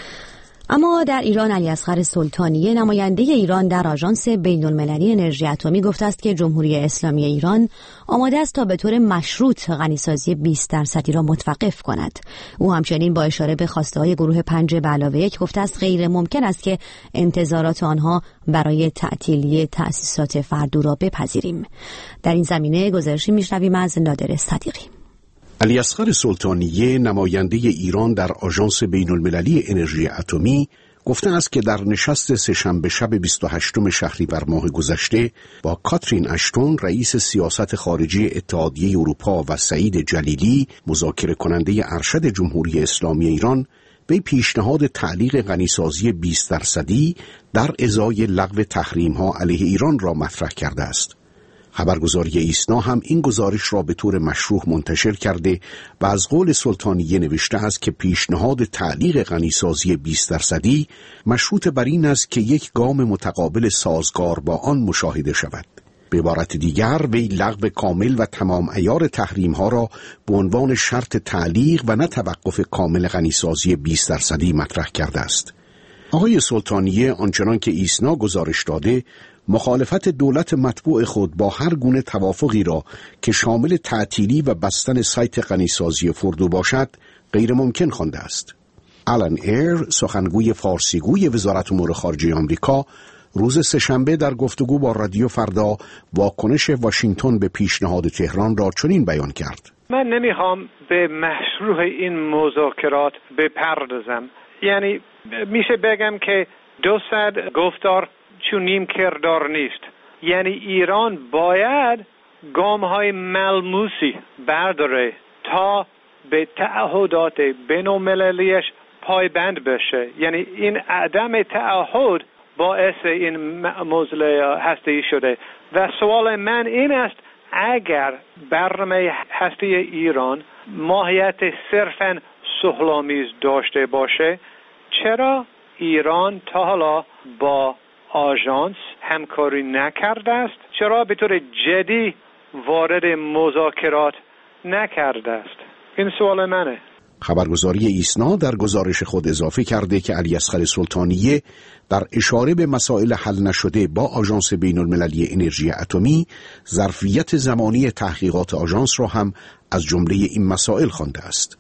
اما در ایران علیاصغر سلطانیه، نماینده ایران در آژانس بین‌المللی انرژی اتمی، گفته است که جمهوری اسلامی ایران آماده است تا به طور مشروط غنیسازی بیست درصدی را متوقف کند. او همچنین با اشاره به خواسته‌های گروه پنج به علاوه یک گفته است غیر ممکن است که انتظارات آنها برای تعطیلی تأسیسات فردو را بپذیریم. در این زمینه گزارشی میشنویم از نادر صدیقی. علیاصغر سلطانیه، نماینده ایران در آژانس بین‌المللی انرژی اتمی، گفته است که در نشست سه‌شنبه شب بیست و هشتم شهریور ماه گذشته با کاترین اشتون، رئیس سیاست خارجی اتحادیه اروپا، و سعید جلیلی، مذاکره کننده ارشد جمهوری اسلامی ایران، به پیشنهاد تعلیق غنیسازی بیست درصدی در ازای لغو تحریم‌ها علیه ایران را مطرح کرده است. خبرگزاری ایسنا هم این گزارش را به طور مشروح منتشر کرده و از قول سلطانیه نوشته است که پیشنهاد تعلیق غنیسازی بیست درصدی مشروط بر این است که یک گام متقابل سازگار با آن مشاهده شود. به عبارت دیگر، وی لغو کامل و تمام عیار تحریم ها را به عنوان شرط تعلیق و نه توقف کامل غنیسازی بیست درصدی مطرح کرده است. آقای سلطانیه آنچنان که ایسنا گزارش داده، مخالفت دولت مطبوع خود با هر گونه توافقی را که شامل تعطیلی و بستن سایت غنیسازی فردو باشد غیر ممکن خوانده است. آلن ایر، سخنگوی فارسیگوی وزارت امور خارجه آمریکا، روز سه‌شنبه در گفتگو با رادیو فردا واکنش واشنگتن به پیشنهاد تهران را چنین بیان کرد: من نمیخوام به مشروع این مذاکرات بپردازم. یعنی میشه بگم که دو صد گفتار چون نیم کردار نیست. یعنی ایران باید گام‌های ملموسی برداره تا به تعهدات بین‌المللیش پایبند بشه. یعنی این عدم تعهد باعث این معضله هسته‌ای شده و سوال من این است اگر برنامه هسته ایران ماهیت صرفاً صلح‌آمیز داشته باشه، چرا ایران تا حالا با آژانس همکاری نکرده است؟ چرا به طور جدی وارد مذاکرات نکرده است؟ این سوال منه. خبرگزاری ایسنا در گزارش خود اضافه کرده که علیاصغر سلطانیه در اشاره به مسائل حل نشده با آژانس بین‌المللی انرژی اتمی، ظرفیت زمانی تحقیقات آژانس را هم از جمله این مسائل خوانده است.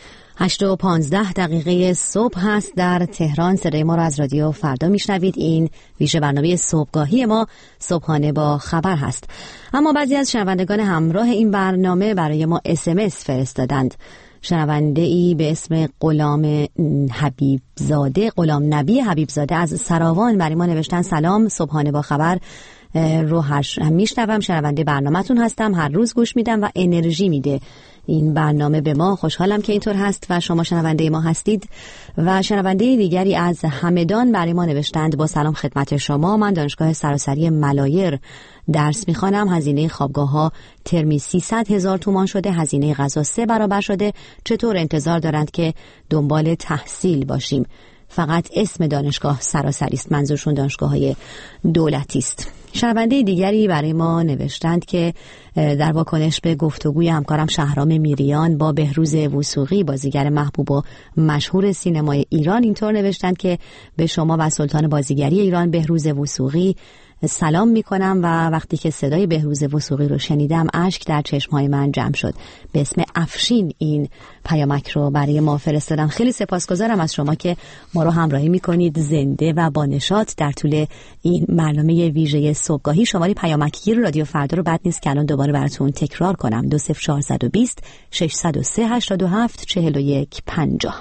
هشت و پانزده دقیقه صبح هست در تهران. صدای ما را از رادیو فردا میشنوید. این ویژه برنامه صبحگاهی ما صبحانه با خبر هست. اما بعضی از شنوندگان همراه این برنامه برای ما اس ام اس فرستادند. شنونده ای به اسم غلام حبیبزاده، غلام نبی حبیبزاده از سراوان برای ما نوشتن: سلام، صبحانه با خبر رو هر ش... میشنوم، شنونده برنامه‌تون هستم، هر روز گوش میدم و انرژی میده. این برنامه به ما. خوشحالم که اینطور هست و شما شنونده ما هستید. و شنونده دیگری از همدان برای ما نوشتند: با سلام خدمت شما، من دانشگاه سراسری ملایر درس میخوانم. هزینه خوابگاه ها ترمی سیصد هزار تومان شده، هزینه غذا سه برابر شده. چطور انتظار دارند که دنبال تحصیل باشیم؟ فقط اسم دانشگاه سراسری است، منظورشون دانشگاه های دولتی است. شنونده دیگری برای ما نوشتند که در واکنش به گفتگوی همکارم شهرام میریان با بهروز وثوقی، بازیگر محبوب و مشهور سینمای ایران، اینطور نوشتند که به شما و سلطان بازیگری ایران بهروز وثوقی سلام میکنم و وقتی که صدای بهروز وثوقی رو شنیدم اشک در چشمهای من جمع شد. به اسم افشین این پیامک رو برای ما فرستادم. خیلی سپاسگزارم از شما که ما رو همراهی میکنید زنده و با نشاط در طول این برنامه ویژه صبحگاهی. شماره پیامکگیر رادیو فردا رو بد نیست که الان دوباره براتون تکرار کنم: دو صفر چهارصد و بیست ششصد و سه هشتاد و هفت چهل و یک پنجاه.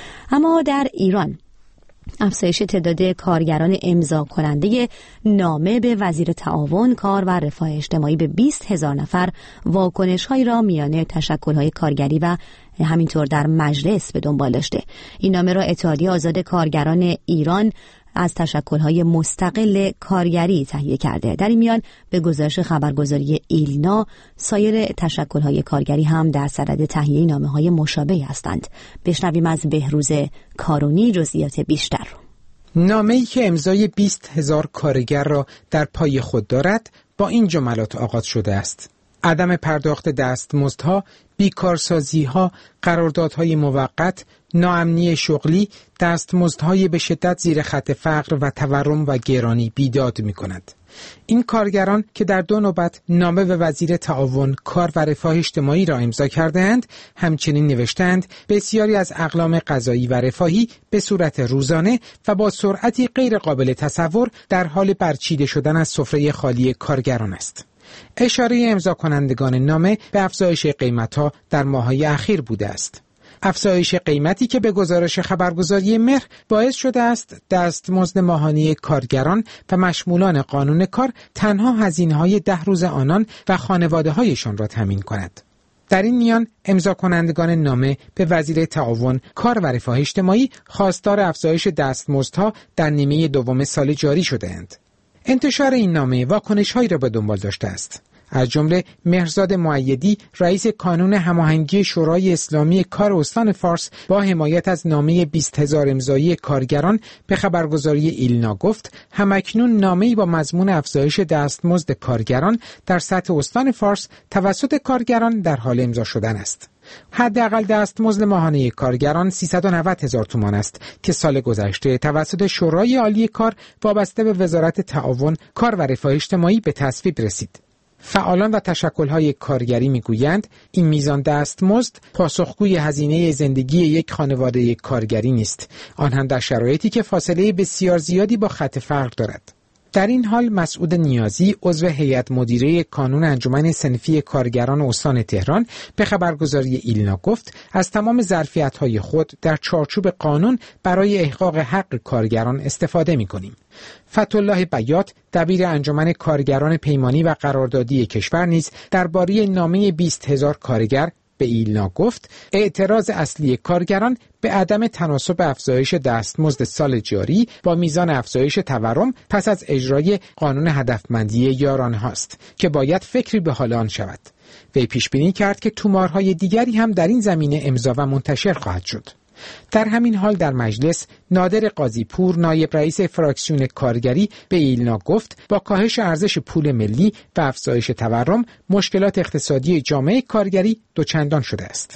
اما در ایران افزایش تعداد کارگران امضا کننده نامه به وزیر تعاون، کار و رفاه اجتماعی به بیست هزار نفر واکنش‌هایی را میان تشکل‌های کارگری و همینطور در مجلس به دنبال داشته. این نامه را اتحادیه آزاد کارگران ایران از تشکل‌های مستقل کارگری تهیه کرده. در این میان به گزارش خبرگزاری ایلنا سایر تشکل‌های کارگری هم در صدد تهیه نامه‌های مشابهی هستند. بشنویم از بهروز کارونی جزئیات بیشتر. نامه‌ای که امضای بیست هزار کارگر را در پای خود دارد با این جملات آغاز شده است: عدم پرداخت دستمزدها، بیکارسازی‌ها، قراردادهای موقت، ناامنی شغلی، دستمزدهای به شدت زیر خط فقر و تورم و گرانی بیداد می‌کند. این کارگران که در دو نوبت نامه به وزیر تعاون، کار و رفاه اجتماعی را امضا کرده‌اند، همچنین نوشتند بسیاری از اقلام قضایی و رفاهی به صورت روزانه و با سرعتی غیر قابل تصور در حال برچیده شدن از سفره خالی کارگران است. اشاره امضا کنندگان نامه به افزایش قیمت‌ها در ماه‌های اخیر بوده است. افزایش قیمتی که به گزارش خبرگزاری مهر باعث شده است دستمزد ماهانه کارگران و مشمولان قانون کار تنها هزینه‌های ده روز آنان و خانواده‌هایشان را تامین کند. در این میان امضا کنندگان نامه به وزیر تعاون، کار و رفاه اجتماعی خواستار افزایش دستمزدها در نیمه دوم سال جاری شده‌اند. انتشار این نامه واکنش‌هایی را به دنبال داشته است. از جمله مهرزاد مؤیدی، رئیس کانون هماهنگی شورای اسلامی کار استان فارس، با حمایت از نامه بیست هزار امضایی کارگران به خبرگزاری ایلنا گفت همکنون نامه‌ای با مضمون افزایش دستمزد کارگران در سطح استان فارس توسط کارگران در حال امضا شدن است. حداقل دستمزد ماهانه کارگران سیصد و نود هزار تومان است که سال گذشته توسط شورای عالی کار وابسته به وزارت تعاون، کار و رفاه اجتماعی به تصویب رسید. فعالان و تشکل‌های کارگری می‌گویند این میزان دستمزد پاسخگوی هزینه زندگی یک خانواده کارگری نیست، آن هم در شرایطی که فاصله بسیار زیادی با خط فقر دارد. در این حال مسعود نیازی، عضو هیئت مدیره کانون انجمن صنفی کارگران استان تهران، به خبرگزاری ایلنا گفت از تمام ظرفیت‌های خود در چارچوب قانون برای احقاق حق کارگران استفاده می‌کنیم. فتح‌الله بیات، دبیر انجمن کارگران پیمانی و قراردادی کشور، نیز درباره نامه بیست هزار کارگر به ایلنا گفت اعتراض اصلی کارگران به عدم تناسب افزایش دستمزد سال جاری با میزان افزایش تورم پس از اجرای قانون هدفمندی یارانه هاست که باید فکری به حال آن شود. وی پیش بینی کرد که تومارهای دیگری هم در این زمینه امضا و منتشر خواهد شد. در همین حال در مجلس نادر قاضی پور، نایب رئیس فراکسیون کارگری، به ایلنا گفت با کاهش ارزش پول ملی و افزایش تورم مشکلات اقتصادی جامعه کارگری دوچندان شده است.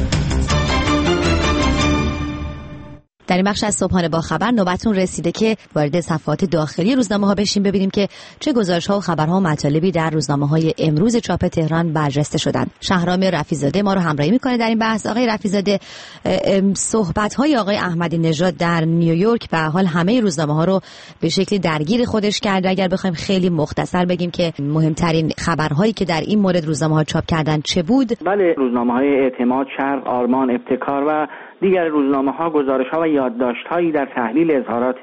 در این بخش از صبحانه با خبر نوبتون رسیده که وارد صفحات داخلی روزنامه ها بشیم، ببینیم که چه گزارش ها و خبرها و مطالبی در روزنامه های امروز چاپ تهران برجسته شدند. شهرام رفیع‌زاده ما رو همراهی میکنه در این بحث. آقای رفیع‌زاده، صحبت های آقای احمدی نژاد در نیویورک به حال همه روزنامه ها رو به شکلی درگیر خودش کرده. اگر بخوایم خیلی مختصر بگیم که مهمترین خبرهایی که در این مورد روزنامه ها چاپ کردن چه بود؟ بله، روزنامه های اعتماد، شرق، آرمان، ابتکار و دیگر روزنامه‌ها گزارش‌ها و یادداشت‌هایی در تحلیل اظهارات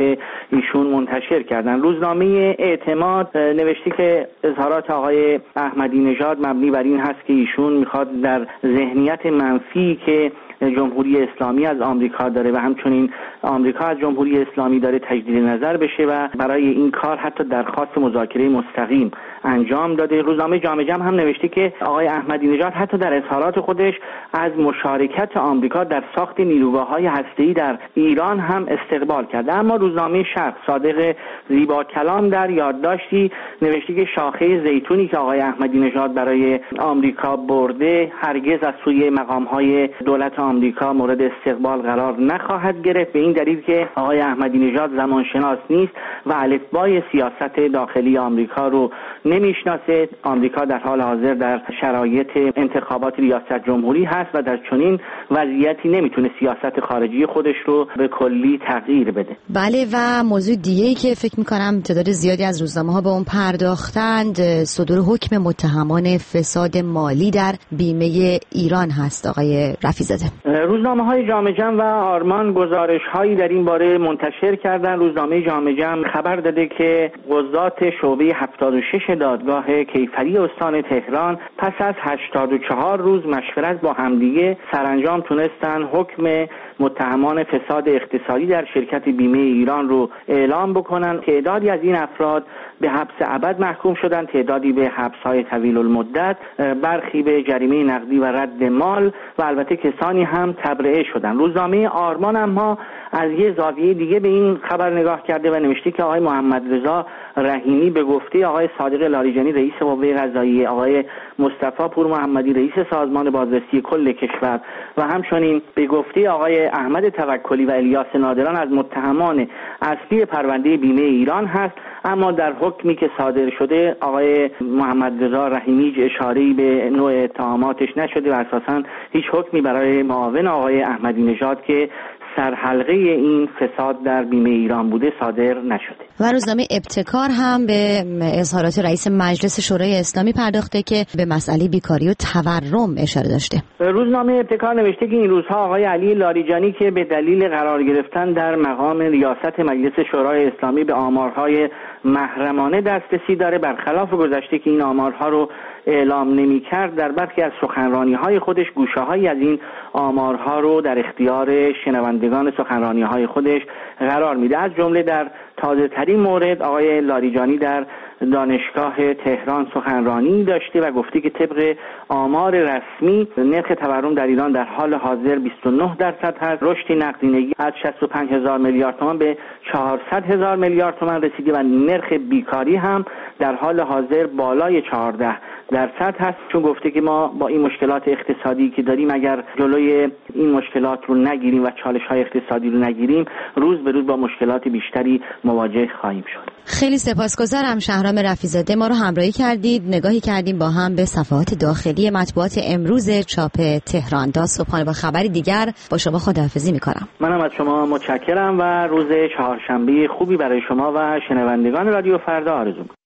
ایشون منتشر کردن. روزنامه اعتماد نوشته که اظهارات آقای احمدی نژاد مبنی بر این هست که ایشون میخواد در ذهنیت منفی که جمهوری اسلامی از آمریکا داره و همچنین آمریکا از جمهوری اسلامی داره تجدید نظر بشه و برای این کار حتی درخواست مذاکره مستقیم انجام داده. روزنامه جامعه جمع هم نوشته که آقای احمدی نژاد حتی در اظهارات خودش از مشارکت آمریکا در ساخت نیروگاه‌های هسته‌ای در ایران هم استقبال کرده. اما روزنامه شرق صادق زیبا کلام در یادداشتی نوشته که شاخه زیتونی که آقای احمدی نژاد برای آمریکا برده هرگز از سوی مقام‌های دولت آمریکا مورد استقبال قرار نخواهد گرفت، به این دلیل که آقای احمدی نژاد زمانشناس نیست و الفبای سیاست داخلی آمریکا رو نمیشناسه. آمریکا در حال حاضر در شرایط انتخابات ریاست جمهوری هست و در چنین وضعیتی نمیتونه سیاست خارجی خودش رو به کلی تغییر بده. بله، و موضوع دیگه‌ای که فکر می‌کنم تعداد زیادی از روزنامه‌ها به اون پرداختند صدور حکم متهمان فساد مالی در بیمه ایران هست. آقای رفیع‌زاده، روزنامه‌های جامعه جمع و آرمان گزارش‌هایی در این باره منتشر کردن. روزنامه جامعه جمع خبر داده که قضات شعبه هفتاد و شش دادگاه کیفری استان تهران پس از هشتاد و چهار روز مشورت با همدیگه سرانجام تونستن حکم متهمان فساد اقتصادی در شرکت بیمه ایران رو اعلام بکنن. تعدادی از این افراد به حبس ابد محکوم شدن، تعدادی به حبس‌های طویل المدت، برخی به جریمه نقدی و رد مال و البته کسانی هم تبرئه شدن. روزنامه آرمان اما از یه زاویه دیگه به این خبر نگاه کرده و نوشته که آقای محمد رضا رحیمی به گفته آقای صادق لاریجانی رئیس قوه قضاییه، آقای مصطفی پور محمدی رئیس سازمان بازرسی کل کشور و همچنین به گفته آقای احمد توکلی و الیاس نادران از متهمان اصلی پرونده بیمه ایران هست. اما در حکمی که صادر شده آقای محمد رضا رحیمی اشاره‌ای به نوع اتهاماتش نشده و اساساً هیچ حکمی برای معاون آقای احمدی نژاد که سرحلقه این فساد در بیمه ایران بوده صادر نشده. و روزنامه ابتکار هم به اظهارات رئیس مجلس شورای اسلامی پرداخته که به مسئله بیکاری و تورم اشاره داشته. روزنامه ابتکار نوشته که این روزها آقای علی لاریجانی که به دلیل قرار گرفتن در مقام ریاست مجلس شورای اسلامی به آمارهای محرمانه دسترسی داره، برخلاف گذشته که این آمارها رو اعلام نمی کرد، در برخی از سخنرانی‌های خودش گوشه‌هایی از این آمارها رو در اختیار شنوندگان سخنرانی‌های خودش قرار میده. از جمله در تازه ترین مورد آقای لاریجانی در دانشگاه تهران سخنرانی داشته و گفته که طبق آمار رسمی نرخ تورم در ایران در حال حاضر بیست و نه درصد هست. رشد نقدینگی از شصت و پنج هزار میلیارد تومان به چهارصد هزار میلیارد تومان رسیده و نرخ بیکاری هم در حال حاضر بالای چهارده درصد هست. چون گفته که ما با این مشکلات اقتصادی که داریم اگر جلوی این مشکلات رو نگیریم و چالش‌های اقتصادی رو نگیریم روز به روز با مشکلات بیشتری مواجه خواهیم شد. خیلی سپاسگزارم شهرام رفیع‌زاده، ما رو همراهی کردید، نگاهی کردیم با هم به صفحات داخلی مطبوعات امروز چاپ تهران. تا صبحانه با خبری دیگر با شما خداحافظی می‌کنم. منم از شما متشکرم و روز چهارشنبه خوبی برای شما و شنوندگان رادیو فردا آرزو می‌کنم.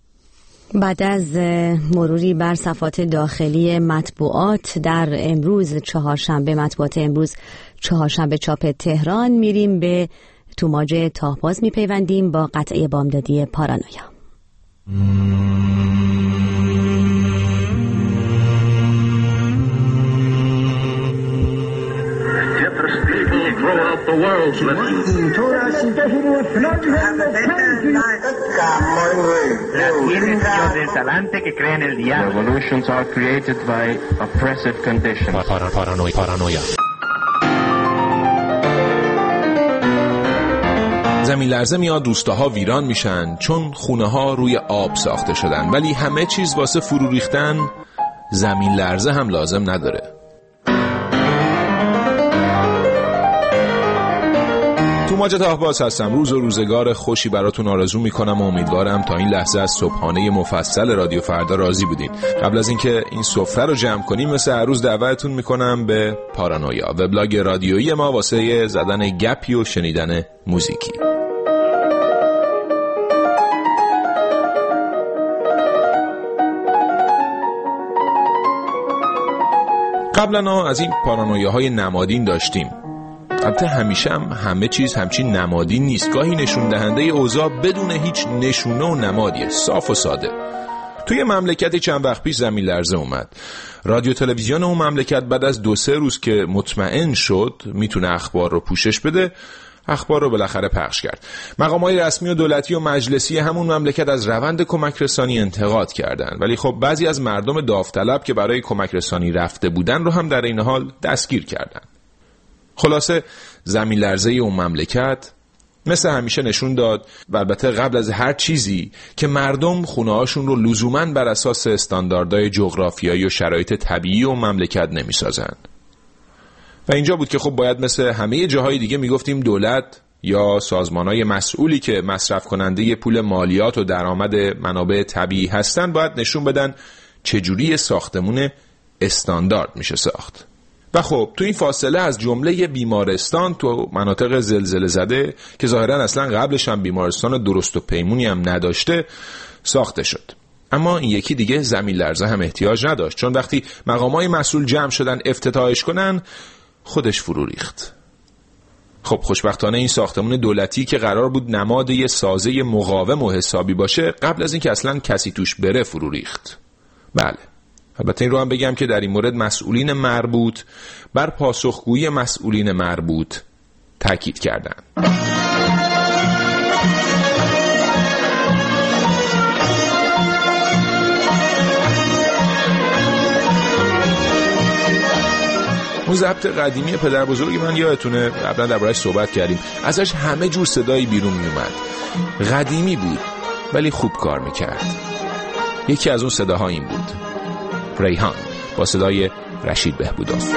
بعد از مروری بر صفحات داخلی مطبوعات در امروز چهارشنبه، مطبوعات امروز چهارشنبه چاپ تهران، میریم به توماج تاهباز میپیوندیم با قطعه بامدادی پارانویا. Revolutions are created by oppressive conditions. Paranoia. زمین لرزه میاد، روستاها ویران میشن چون خونه ها روی آب ساخته شدن، ولی همه چیز واسه فرو ریختن زمین لرزه هم لازم نداره. توماج تاهباز هستم. روز و روزگار خوشی براتون آرزو میکنم و امیدوارم تا این لحظه از صبحانه مفصل رادیو فردا راضی بودین. قبل از اینکه این سفره رو جمع کنیم مثل هر روز دعوتتون میکنم به پارانویا، وبلاگ رادیویی ما واسه زدن گپی و شنیدن موزیکی. قبلا از این پارانویاهای نمادین داشتیم، البته همیشه هم همه چیز همچین نمادی نیست. گاهی نشون دهنده اوضاع بدون هیچ نشونه و نمادیه، صاف و ساده. توی مملکتی چند وقت پیش زمین لرزه اومد. رادیو تلویزیون اون مملکت بعد از دو سه روز که مطمئن شد میتونه اخبار رو پوشش بده، اخبار رو بالاخره پخش کرد. مقامات رسمی و دولتی و مجلسی همون مملکت از روند کمک رسانی انتقاد کردند، ولی خب بعضی از مردم داوطلب که برای کمک رسانی رفته بودن رو هم در این حال دستگیر کردند. خلاصه زمین لرزه اون مملکت مثل همیشه نشون داد و البته قبل از هر چیزی که مردم خونه‌هاشون رو لزوماً بر اساس استانداردهای جغرافیایی و شرایط طبیعی اون مملکت نمی‌سازند. و اینجا بود که خب باید مثل همه جاهای دیگه میگفتیم دولت یا سازمانهای مسئولی که مصرف کننده پول مالیات و درآمد منابع طبیعی هستن باید نشون بدن چجوری ساختمون استاندارد میشه ساخت. و خب تو این فاصله از جمله بیمارستان تو مناطق زلزله زده که ظاهرا اصلا قبلش هم بیمارستان درست و پیمونی هم نداشته ساخته شد. اما این یکی دیگه زمین لرزه هم احتیاج نداشت، چون وقتی مقامات مسئول جمع شدن افتتاحش کنن خودش فرو ریخت. خب خوشبختانه این ساختمان دولتی که قرار بود نماد یه سازه مقاوم و حسابی باشه قبل از اینکه اصلا کسی توش بره فرو ریخت. بله، البته این رو هم بگم که در این مورد مسئولین مربوط بر پاسخگویی مسئولین مربوط تاکید کردند. اون ضبط قدیمی پدر بزرگی من یادتونه قبلا درباره‌اش صحبت کردیم، ازش همه جور صدایی بیرون می اومد. قدیمی بود ولی خوب کار میکرد. یکی از اون صداها این بود، ریحان با صدای رشید بهبودوف.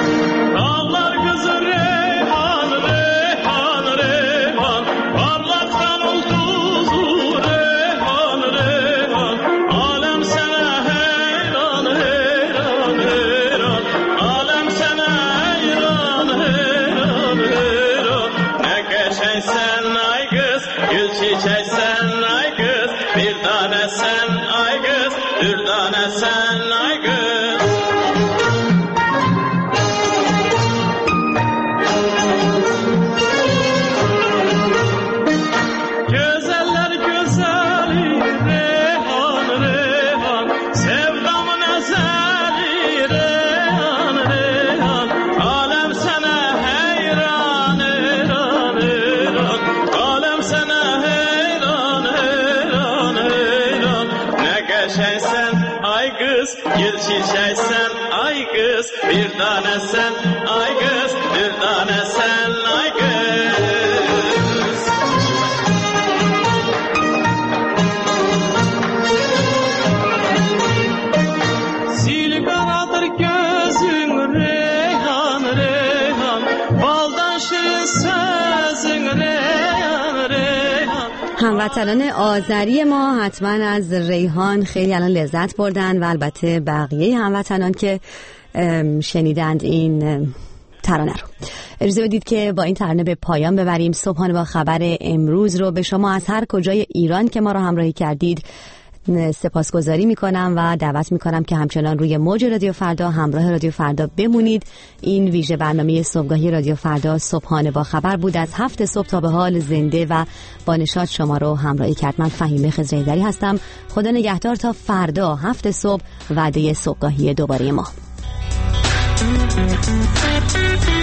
هموطنان آذری ما حتما از ریحان خیلی الان لذت بردن و البته بقیه هموطنان که شنیدند این ترانه رو. اجازه بدید که با این ترانه به پایان ببریم صبحانه با خبر امروز رو. به شما از هر کجای ایران که ما رو همراهی کردید سپاسگزاری میکنم و دعوت میکنم که همچنان روی موج رادیو فردا همراه رادیو فردا بمونید. این ویژه برنامه صبحگاهی رادیو فردا صبحانه با خبر بود. از هفت صبح تا به حال زنده و با نشاط شما رو همراهی کرد. من فهیمه خضرایی‌دری هستم. خدا نگهدار تا فردا هفت صبح وعده صبحگاهی دوباره ما.